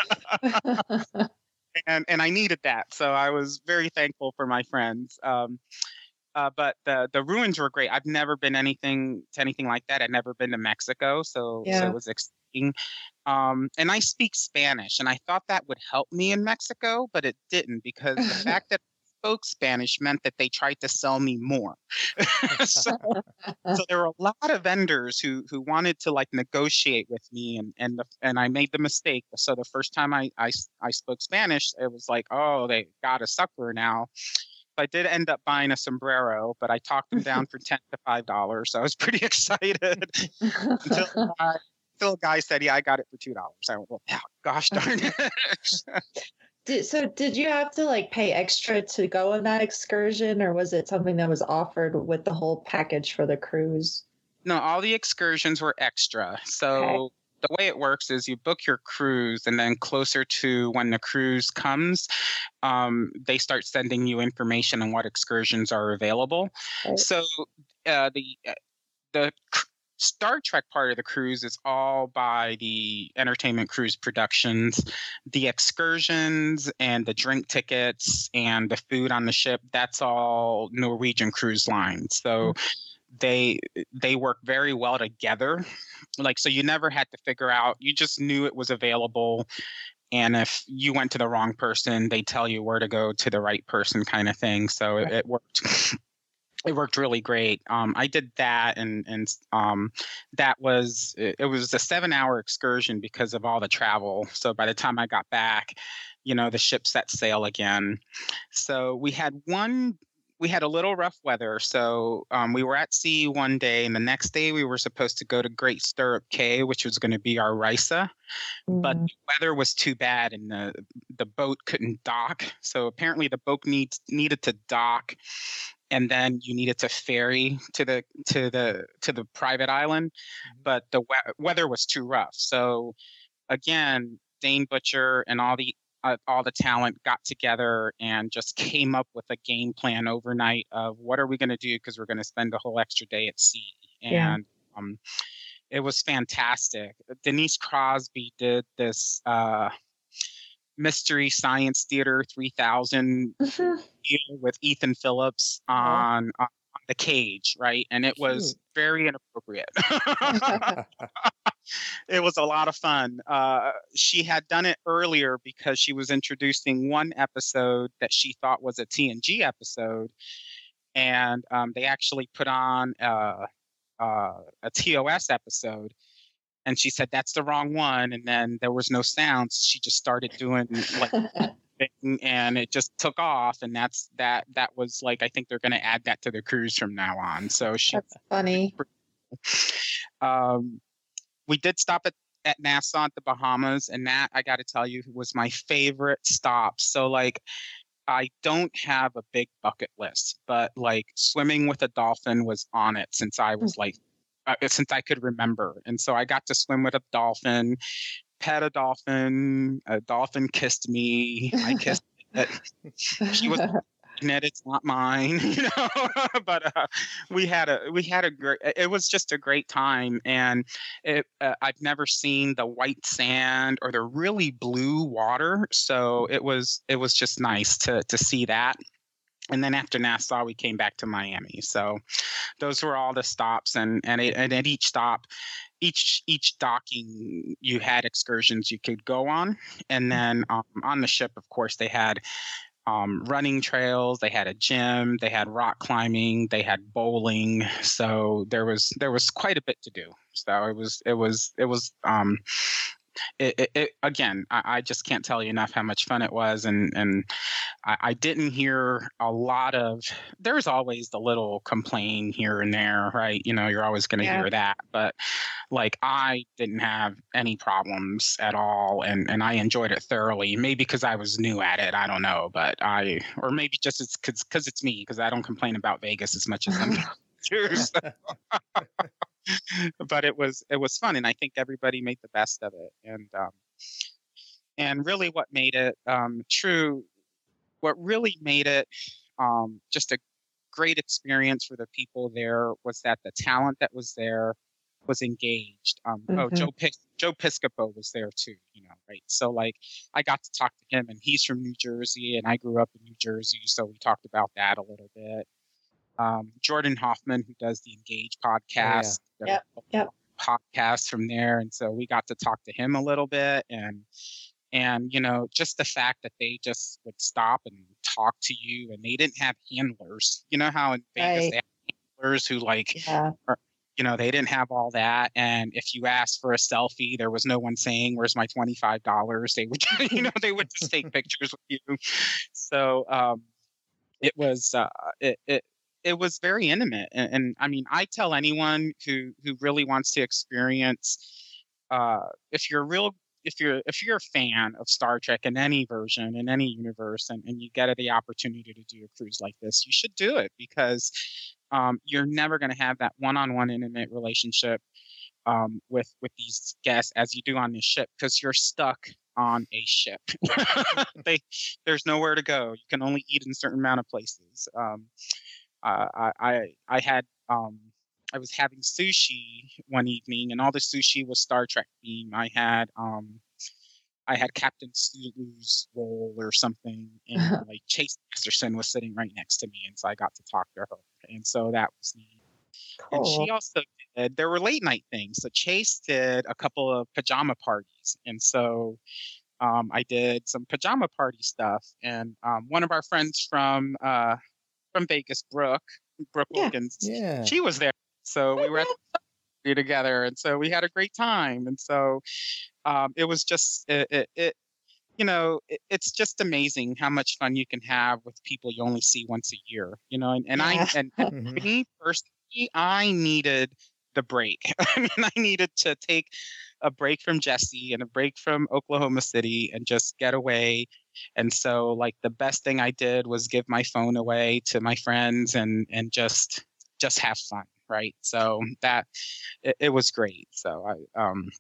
and and I needed that, so I was very thankful for my friends. Um, uh, but the the ruins were great. I've never been anything to anything like that. I'd never been to Mexico, so so Yeah. it was exciting. Um, and I speak Spanish, and I thought that would help me in Mexico, but it didn't, because the fact that I spoke Spanish meant that they tried to sell me more. so, so there were a lot of vendors who who wanted to like negotiate with me, and and the, and I made the mistake. So the first time I, I I spoke Spanish, it was like, oh, they got a sucker now. I did end up buying a sombrero, but I talked them down for ten to five dollars. So I was pretty excited until, the guy, until a guy said, "Yeah, I got it for two dollars." I went, "Well, oh, gosh darn it!" Did, so did you have to like pay extra to go on that excursion, or was it something that was offered with the whole package for the cruise? No, all the excursions were extra. So Okay. the way it works is you book your cruise, and then closer to when the cruise comes, um, they start sending you information on what excursions are available. Right. So uh, the uh, the cr- Star Trek part of the cruise is all by the Entertainment Cruise Productions. The excursions and the drink tickets and the food on the ship, that's all Norwegian Cruise Line. So they they work very well together. Like, so you never had to figure out, you just knew it was available. And if you went to the wrong person, they tell you where to go to the right person, kind of thing. So it, it worked. It worked really great. Um, I did that, and and um, that was it, it was a seven-hour excursion because of all the travel. So by the time I got back, you know, the ship set sail again. So we had one. We had a little rough weather. So um, we were at sea one day, and the next day we were supposed to go to Great Stirrup Cay, which was going to be our Risa. But Mm. the weather was too bad, and the the boat couldn't dock. So apparently the boat needs needed to dock, and then you needed to ferry to the to the to the private island. But the we- weather was too rough. So again, Dane Butcher and all the uh, all the talent got together and just came up with a game plan overnight of what are we going to do, because we're going to spend a whole extra day at sea. And Yeah. um, it was fantastic. Denise Crosby did this uh, Mystery Science Theater three thousand Mhm. with Ethan Phillips on, on The Cage, right? And it was Cute. very inappropriate. It was a lot of fun. Uh, she had done it earlier because she was introducing one episode that she thought was a T N G episode, and um, they actually put on uh, uh, a T O S episode. And she said, that's the wrong one. And then there was no sounds. She just started doing like thing, and it just took off. And that's that. That was like, I think they're going to add that to the cruise from now on. So she. That's funny. Um, we did stop at, at Nassau at the Bahamas, and that, I got to tell you, was my favorite stop. So like, I don't have a big bucket list, but like swimming with a dolphin was on it since I was like, uh, since I could remember. And so I got to swim with a dolphin, pet a dolphin, a dolphin kissed me, I kissed it. She was it, it's not mine, you know. But uh, we had a we had a great. It was just a great time, and it. Uh, I've never seen the white sand or the really blue water, so it was it was just nice to to see that. And then after Nassau, we came back to Miami. So those were all the stops, and and, it, and at each stop, each each docking, you had excursions you could go on, and then um, on the ship, of course, they had. Um, running trails, they had a gym, they had rock climbing, they had bowling. So there was there was quite a bit to do. So it was it was it was um, it, it, it again. I, I just can't tell you enough how much fun it was, and and I, I didn't hear a lot of. There's always the little complaint here and there, right? You know, you're always going to Yeah. hear that, but like I didn't have any problems at all, and and I enjoyed it thoroughly. Maybe because I was new at it, I don't know, but I or maybe just it's because because it's me, because I don't complain about Vegas as much as I'm do. So. But it was it was fun, and I think everybody made the best of it. And um, and really, what made it um, true, what really made it um, just a great experience for the people there was that the talent that was there was engaged. Um, Mhm. Oh, Joe Pis- Joe Piscopo was there too, you know, right? So like, I got to talk to him, and he's from New Jersey, and I grew up in New Jersey, so we talked about that a little bit. Um, Jordan Hoffman, who does the Engage podcast, Yep, yep. podcast from there, and so we got to talk to him a little bit, and and you know, just the fact that they just would stop and talk to you, and they didn't have handlers. You know how in Vegas Right. they have handlers who like, Yeah. you know, they didn't have all that, and if you asked for a selfie, there was no one saying, "Where's my twenty-five dollars?" They would, you know, they would just take pictures with you. So um, it was uh, it, it it was very intimate, and, and I mean, I tell anyone who who really wants to experience, uh, if you're real. If you're if you're a fan of Star Trek in any version, in any universe, and, and you get the opportunity to do a cruise like this, you should do it, because um, you're never going to have that one-on-one intimate relationship um, with with these guests as you do on this ship, because you're stuck on a ship. they, there's nowhere to go. You can only eat in a certain amount of places. Um, uh, I, I I had um, I was having sushi one evening, and all the sushi was Star Trek theme. I had um, I had Captain Sulu's roll or something, and like Chase Masterson was sitting right next to me, and so I got to talk to her, and so that was neat. And Cool. she also did. There were late night things. So Chase did a couple of pajama parties, and so um, I did some pajama party stuff. And um, one of our friends from uh, from Vegas, Brooke, Brooke Yeah. Wilkins, Yeah. she was there. So we were at the party together, and so we had a great time. And so um, it was just it, it, it you know, it, it's just amazing how much fun you can have with people you only see once a year. You know, and, and Yeah. I and, and Mhm. for me personally, I needed the break. I mean, I needed to take a break from Jesse and a break from Oklahoma City and just get away. And so, like, the best thing I did was give my phone away to my friends and and just just have fun, right? So that it, it was great. So I um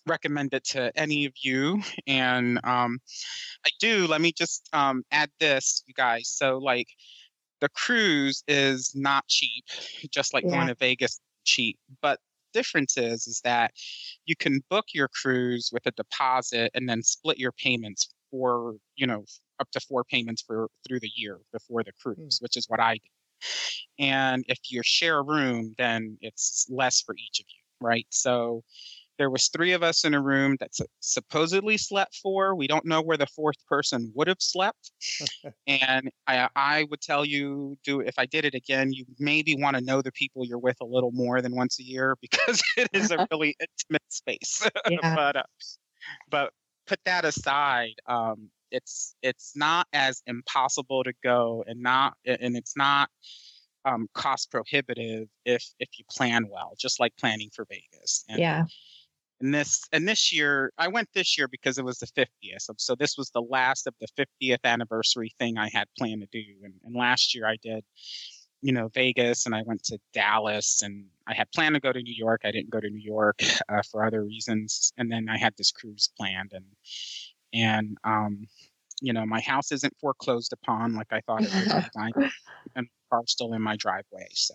recommend it to any of you. And um, I do. Let me just um, add this, you guys. So, like, the cruise is not cheap, just like Yeah. going to Vegas cheap. But difference is is that you can book your cruise with a deposit and then split your payments for, you know, up to four payments for through the year before the cruise, which is what I do. And if you share a room, then it's less for each of you, right? So there was three of us in a room that supposedly slept four. We don't know where the fourth person would have slept. And I, I would tell you, do if I did it again, you maybe want to know the people you're with a little more than once a year, because it is a really intimate space. Yeah. but uh, but put that aside, um, it's it's not as impossible to go, and not and it's not um, cost prohibitive if if you plan well, just like planning for Vegas. And, Yeah. And this and this year, I went this year because it was the fiftieth. So this was the last of the fiftieth anniversary thing I had planned to do. And, and last year I did, you know, Vegas, and I went to Dallas, and I had planned to go to New York. I didn't go to New York uh, for other reasons. And then I had this cruise planned, and and um, you know, my house isn't foreclosed upon like I thought it would be. My and car's still in my driveway, so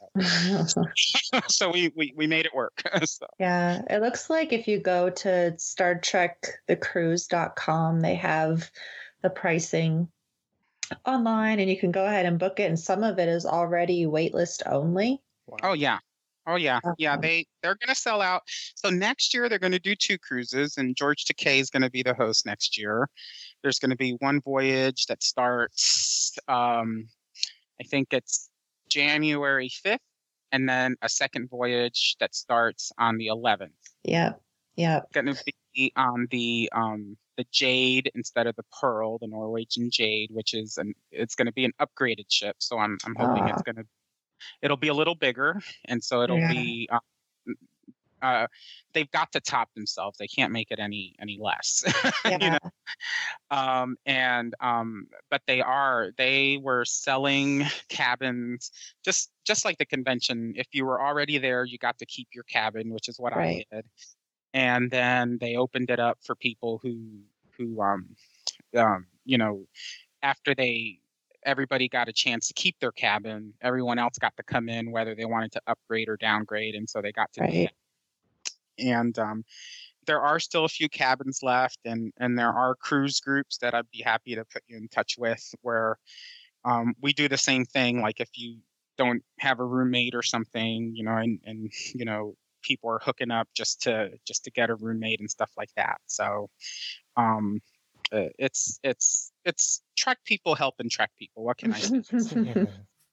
so we, we we made it work. So. Yeah, it looks like if you go to Star Trek the cruise dot com, they have the pricing online, and you can go ahead and book it. And some of it is already waitlist only. Wow. Oh yeah, oh yeah, yeah. Awesome. They they're gonna sell out. So next year they're gonna do two cruises, and George Takei is gonna be the host next year. There's gonna be one voyage that starts, um, I think it's January fifth, and then a second voyage that starts on the eleventh. Yep. Yep. Going to be on the um the Jade instead of the Pearl, the Norwegian Jade, which is an it's going to be an upgraded ship. So I'm I'm hoping Ah. it's going to it'll be a little bigger, and so it'll Yeah. be. Um, uh, they've got to top themselves. They can't make it any any less. Yeah. You know? Um, and um, but they are they were selling cabins just just like the convention. If you were already there, you got to keep your cabin, which is what Right. I did. And then they opened it up for people who who um um you know after they everybody got a chance to keep their cabin, everyone else got to come in whether they wanted to upgrade or downgrade, and so they got to do Right. that. And um, there are still a few cabins left, and and there are cruise groups that I'd be happy to put you in touch with, where um, we do the same thing. Like if you don't have a roommate or something, you know, and and you know people are hooking up just to just to get a roommate and stuff like that. So um, uh, it's it's it's Trek people helping Trek people. What can I say?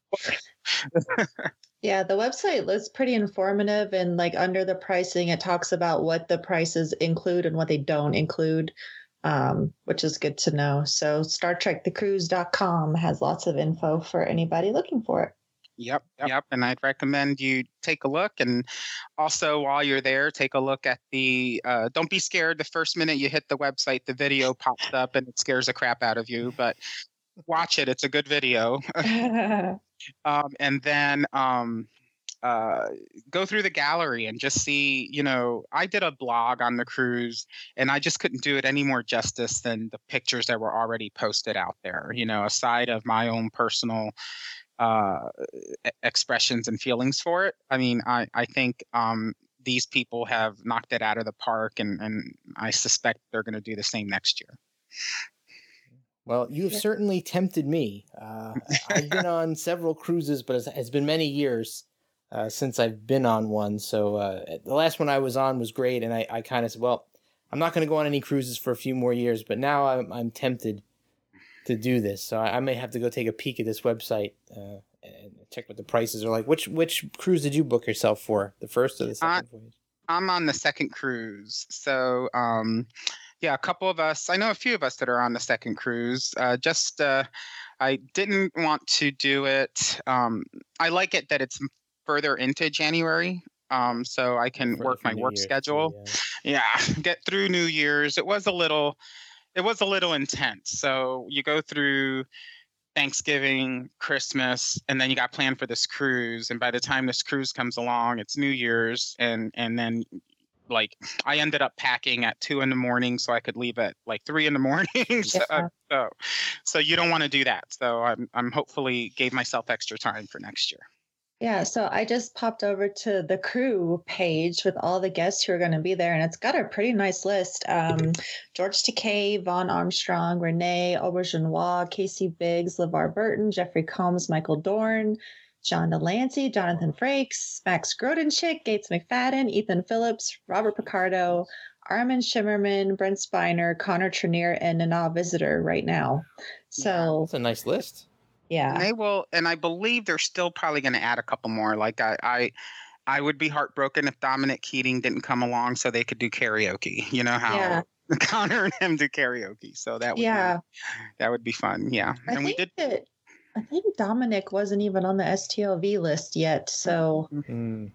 Yeah, the website is pretty informative, and like under the pricing, it talks about what the prices include and what they don't include, um, which is good to know. So Star Trek the cruise dot com has lots of info for anybody looking for it. Yep, yep. And I'd recommend you take a look. And also, while you're there, take a look at the, uh, don't be scared. The first minute you hit the website, the video pops up and it scares the crap out of you. But watch it. It's a good video. um, and then um, uh, go through the gallery and just see, you know, I did a blog on the cruise, and I just couldn't do it any more justice than the pictures that were already posted out there, you know, aside of my own personal uh expressions and feelings for it. I mean, I I think um these people have knocked it out of the park, and and I suspect they're going to do the same next year. Well, you've certainly tempted me. Uh, I've been on several cruises, but it's, it's been many years uh, since I've been on one. So uh, the last one I was on was great, and I, I kind of said, well, I'm not going to go on any cruises for a few more years, but now I'm, I'm tempted to do this. So I, I may have to go take a peek at this website uh, and check what the prices are like. Which which cruise did you book yourself for? The first or the second Uh, voyage? I'm on the second cruise. So, um, yeah, a couple of us, I know a few of us that are on the second cruise. Uh, just, uh, I didn't want to do it. Um, I like it that it's further into January. Um, so I can For- work for my New work Year's, schedule. yeah. Yeah, get through New Year's. It was a little, it was a little intense. So you go through Thanksgiving, Christmas, and then you got planned for this cruise. And by the time this cruise comes along, it's New Year's, and and then like I ended up packing at two in the morning so I could leave at like three in the morning. so, Yeah. so, so you don't want to do that. So I'm, I'm hopefully gave myself extra time for next year. Yeah, so I just popped over to the crew page with all the guests who are going to be there, and it's got a pretty nice list. Um, George Takei, Vaughn Armstrong, Renee Aubergenois, Casey Biggs, LeVar Burton, Jeffrey Combs, Michael Dorn, John Delancey, Jonathan Frakes, Max Grodenchik, Gates McFadden, Ethan Phillips, Robert Picardo, Armin Shimmerman, Brent Spiner, Connor Trenier, and Nana Visitor right now. So That's a nice list. yeah. And they will, and I believe they're still probably going to add a couple more. Like I, I, I would be heartbroken if Dominic Keating didn't come along so they could do karaoke. You know how Yeah. Connor and him do karaoke, so that would Yeah. be, that would be fun. Yeah, I and we think did. that I think Dominic wasn't even on the S T L V list yet, so Mm.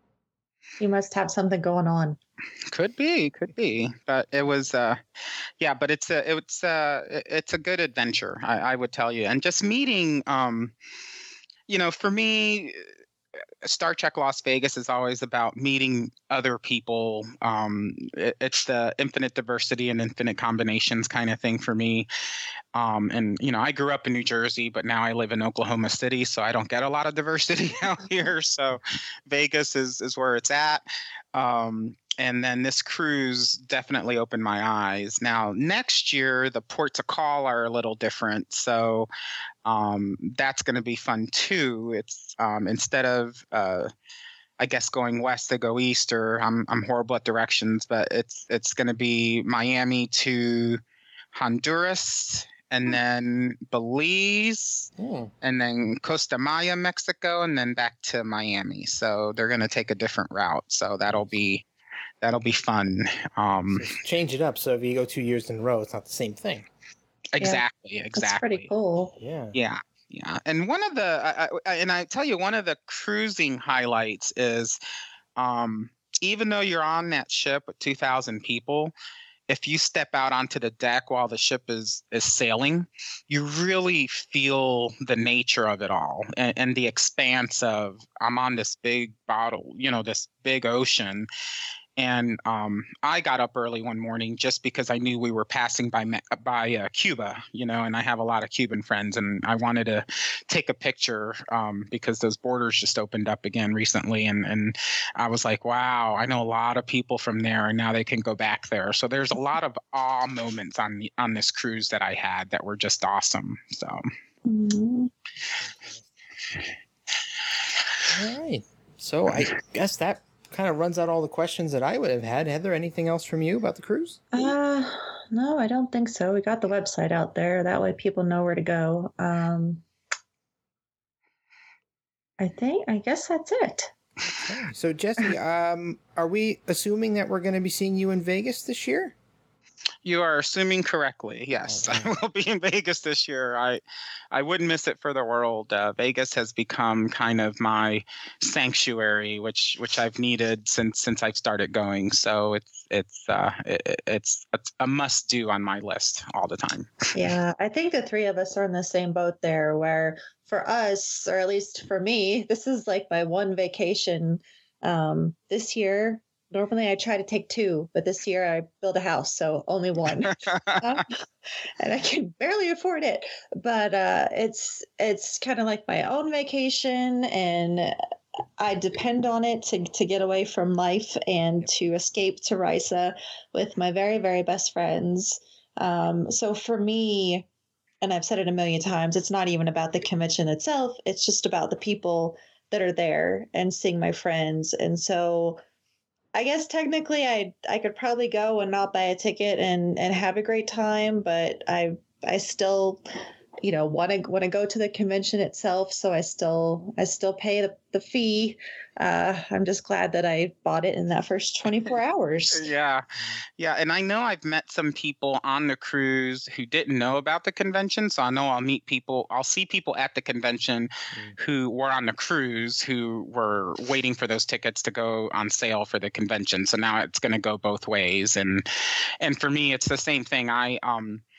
he must have something going on. Could be, could be, but it was, uh, yeah. But it's a, it's a, it's a good adventure, I, I would tell you. And just meeting, um, you know, for me, Star Trek Las Vegas is always about meeting other people. Um, it, it's the infinite diversity and infinite combinations kind of thing for me. Um, and, you know, I grew up in New Jersey, but now I live in Oklahoma City, so I don't get a lot of diversity out here. So Vegas is, is where it's at. Um, and then this cruise definitely opened my eyes. Now, next year, the ports of call are a little different. So um, that's going to be fun, too. It's um, instead of, uh, I guess, going west, they go east, or I'm, I'm horrible at directions, but it's, it's going to be Miami to Honduras, and then Belize, Mm. and then Costa Maya, Mexico, and then back to Miami. So they're going to take a different route. So that'll be that'll be fun. Um, So change it up. So if you go two years in a row, it's not the same thing. exactly, exactly. That's pretty cool. Yeah. Yeah, yeah. And one of the, I, I, and I tell you, one of the cruising highlights is, um, even though you're on that ship with two thousand people, if you step out onto the deck while the ship is is sailing, you really feel the nature of it all, and, and the expanse of, I'm on this big bottle, you know, this big ocean. And um, I got up early one morning just because I knew we were passing by by uh, Cuba, you know, and I have a lot of Cuban friends, and I wanted to take a picture um, because those borders just opened up again recently, and and I was like, wow, I know a lot of people from there, and now they can go back there. So there's a lot of awe moments on the, on this cruise that I had that were just awesome. So. Mhm. All right. So I guess that kind of runs out all the questions that I would have had. Heather, anything else from you about the cruise? Uh, no, I don't think so. We got the website out there. That way people know where to go. Um, I think, I guess that's it. Okay. So Jesse, um, are we assuming that we're going to be seeing you in Vegas this year? You are assuming correctly. Yes, Okay. I will be in Vegas this year. I, I wouldn't miss it for the world. Uh, Vegas has become kind of my sanctuary, which which I've needed since since I've started going. So it's it's uh, it, it's it's a must do on my list all the time. Yeah, I think the three of us are in the same boat there, where for us, or at least for me, this is like my one vacation um, this year. Normally I try to take two, but this year I built a house, so only one. Um, and I can barely afford it. But uh, it's it's kind of like my own vacation, and I depend on it to, to get away from life and to escape to Risa with my very, very best friends. Um, so for me, and I've said it a million times, it's not even about the convention itself. It's just about the people that are there and seeing my friends. And so I guess technically I I could probably go and not buy a ticket and, and have a great time, but I I still, you know, want to want to go to the convention itself. So I still I still pay the, the fee. Uh, I'm just glad that I bought it in that first twenty-four hours. Yeah, yeah, and I know I've met some people on the cruise who didn't know about the convention. So I know I'll meet people, I'll see people at the convention Mm. who were on the cruise who were waiting for those tickets to go on sale for the convention. So now it's going to go both ways, and and for me, it's the same thing. I um.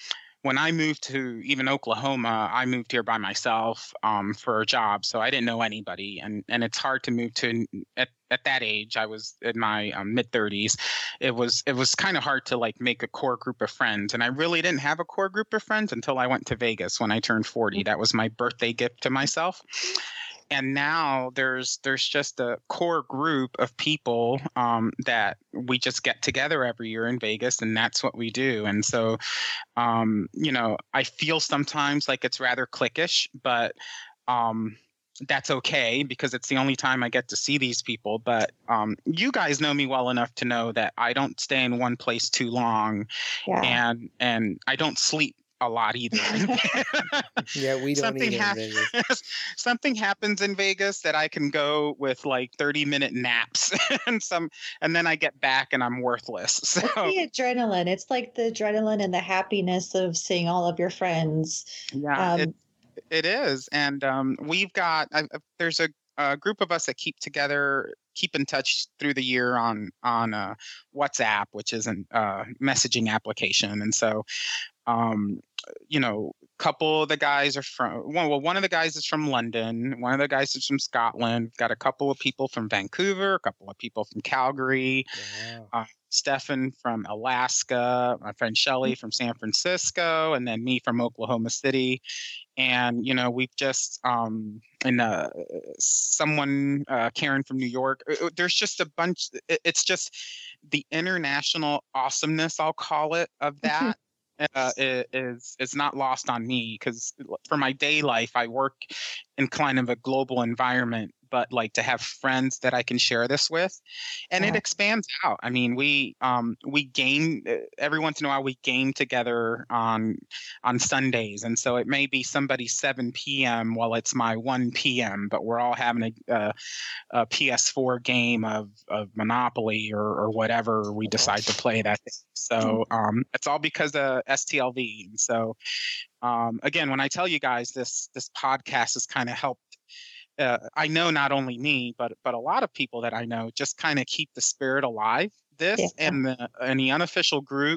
when I moved to even Oklahoma, I moved here by myself um, for a job, so I didn't know anybody, and and it's hard to move to at at that age. I was in my um, mid thirties. It was it was kind of hard to like make a core group of friends, and I really didn't have a core group of friends until I went to Vegas when I turned forty. That was my birthday gift to myself. And now there's there's just a core group of people um, that we just get together every year in Vegas, and that's what we do. And so, um, you know, I feel sometimes like it's rather cliquish, but um, that's okay because it's the only time I get to see these people. But um, you guys know me well enough to know that I don't stay in one place too long, Yeah. and and I don't sleep a lot either. Yeah, we don't something either hap- in Vegas. something happens in Vegas that I can go with like thirty minute naps and some and then I get back and I'm worthless. So It's the adrenaline. It's like the adrenaline and the happiness of seeing all of your friends. yeah, Um, it, it is. And um, we've got I, there's a, a group of us that keep together keep in touch through the year on on uh, WhatsApp, which is a uh, messaging application. And so um you know, a couple of the guys are from well, well one of the guys is from London, one of the guys is from Scotland. We've got a couple of people from Vancouver, a couple of people from Calgary, Wow. uh, Stefan from Alaska, my friend Shelly from San Francisco, and then me from Oklahoma City. And you know, we've just um and uh someone uh Karen from New York. There's just a bunch. It's just the international awesomeness, I'll call it, of that. Uh, is is not lost on me because for my day life I work in kind of a global environment, but like to have friends that I can share this with, and Yeah. it expands out. I mean, we um we game every once in a while. We game together on on Sundays, and so it may be somebody's seven p.m. while it's my one p.m. But we're all having a, a, a P S four game of of Monopoly or or whatever we decide to play that day. So um, it's all because of S T L V. And so um, again, when I tell you guys this this podcast has kind of helped. Uh, I know not only me, but but a lot of people that I know just kind of keep the spirit alive. This Yeah. and the and the unofficial group.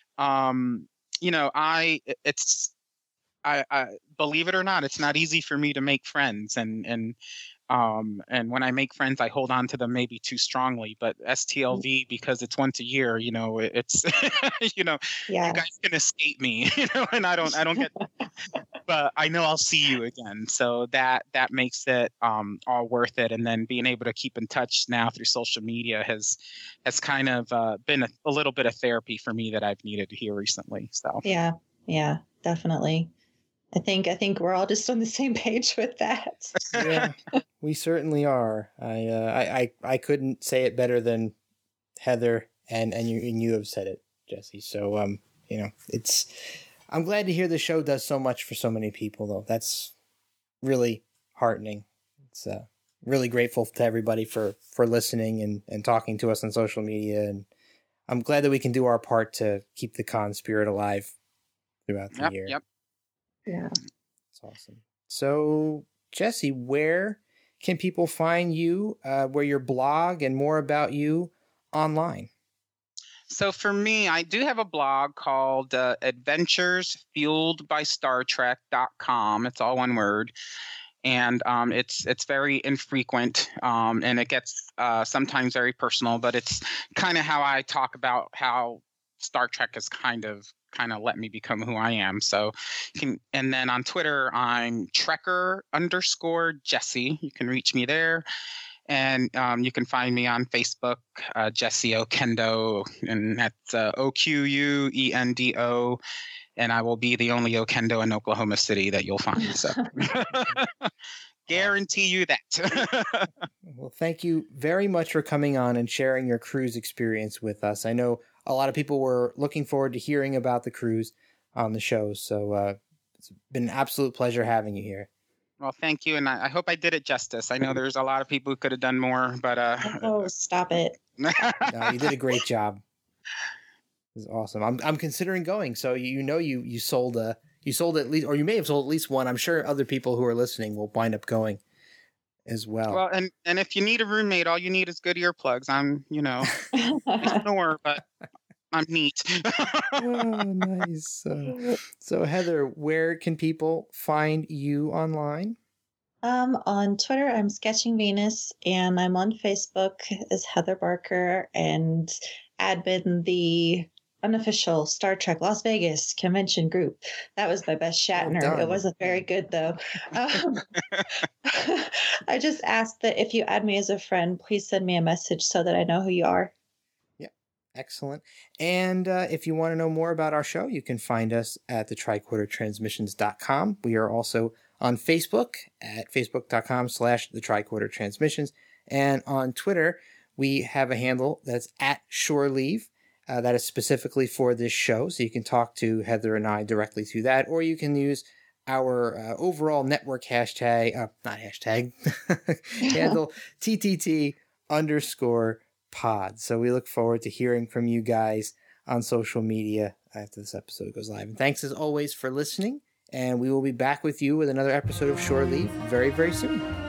Um, you know, I it's I, I believe it or not, it's not easy for me to make friends, and and um and when I make friends, I hold on to them maybe too strongly. But S T L V, because it's once a year, you know, it, it's you know, Yeah. you guys can escape me, you know, and I don't I don't get, but I know I'll see you again. So that that makes it um all worth it. And then being able to keep in touch now through social media has has kind of uh, been a, a little bit of therapy for me that I've needed here recently. So Yeah. Yeah. Definitely. I think I think we're all just on the same page with that. Yeah, we certainly are. I, uh, I I I couldn't say it better than Heather and and you and you have said it, Jesse. So um, you know, it's I'm glad to hear the show does so much for so many people, though. That's really heartening. It's uh, really grateful to everybody for for listening and and talking to us on social media, and I'm glad that we can do our part to keep the con spirit alive throughout the yep, year. yep. Yeah. It's awesome. So, Jesse, where can people find you, uh, where your blog and more about you online? So for me, I do have a blog called uh, adventures fueled by star trek dot com. It's all one word. And um, it's it's very infrequent, um, and it gets uh, sometimes very personal, but it's kind of how I talk about how Star Trek has kind of kind of let me become who I am. So you can, and then on Twitter, I'm Trekker underscore Jesse. You can reach me there. And um, you can find me on Facebook, uh, Jesse Oquendo, and that's uh, O Q U E N D O. And I will be the only Oquendo in Oklahoma City that you'll find. So guarantee you that. Well, thank you very much for coming on and sharing your cruise experience with us. I know a lot of people were looking forward to hearing about the cruise on the show. So uh, it's been an absolute pleasure having you here. Well, thank you. And I, I hope I did it justice. I know there's a lot of people who could have done more, but uh, Oh, stop it. No, you did a great job. It was awesome. I'm I'm considering going. So you know you you sold a you sold at least, or you may have sold at least one. I'm sure other people who are listening will wind up going as well. Well, and and if you need a roommate, all you need is good earplugs. I'm, you know, I snore, but I'm neat. Oh, nice. Uh, so, Heather, where can people find you online? Um, on Twitter, I'm Sketching Venus, and I'm on Facebook as Heather Barker, and admin the unofficial Star Trek Las Vegas convention group. That was my best Shatner. Well it done. wasn't very good though. Um, I just ask that if you add me as a friend, please send me a message so that I know who you are. Excellent. And uh, if you want to know more about our show, you can find us at the tricorder transmissions dot com. We are also on Facebook at facebook.com slash the tricorder transmissions. And on Twitter, we have a handle that's at Shore Leave. Uh, that is specifically for this show. So you can talk to Heather and I directly through that, or you can use our uh, overall network hashtag, uh, not hashtag, handle T T T underscore pod. So we look forward to hearing from you guys on social media after this episode goes live. And thanks as always for listening. And we will be back with you with another episode of Shore Leave very, very soon.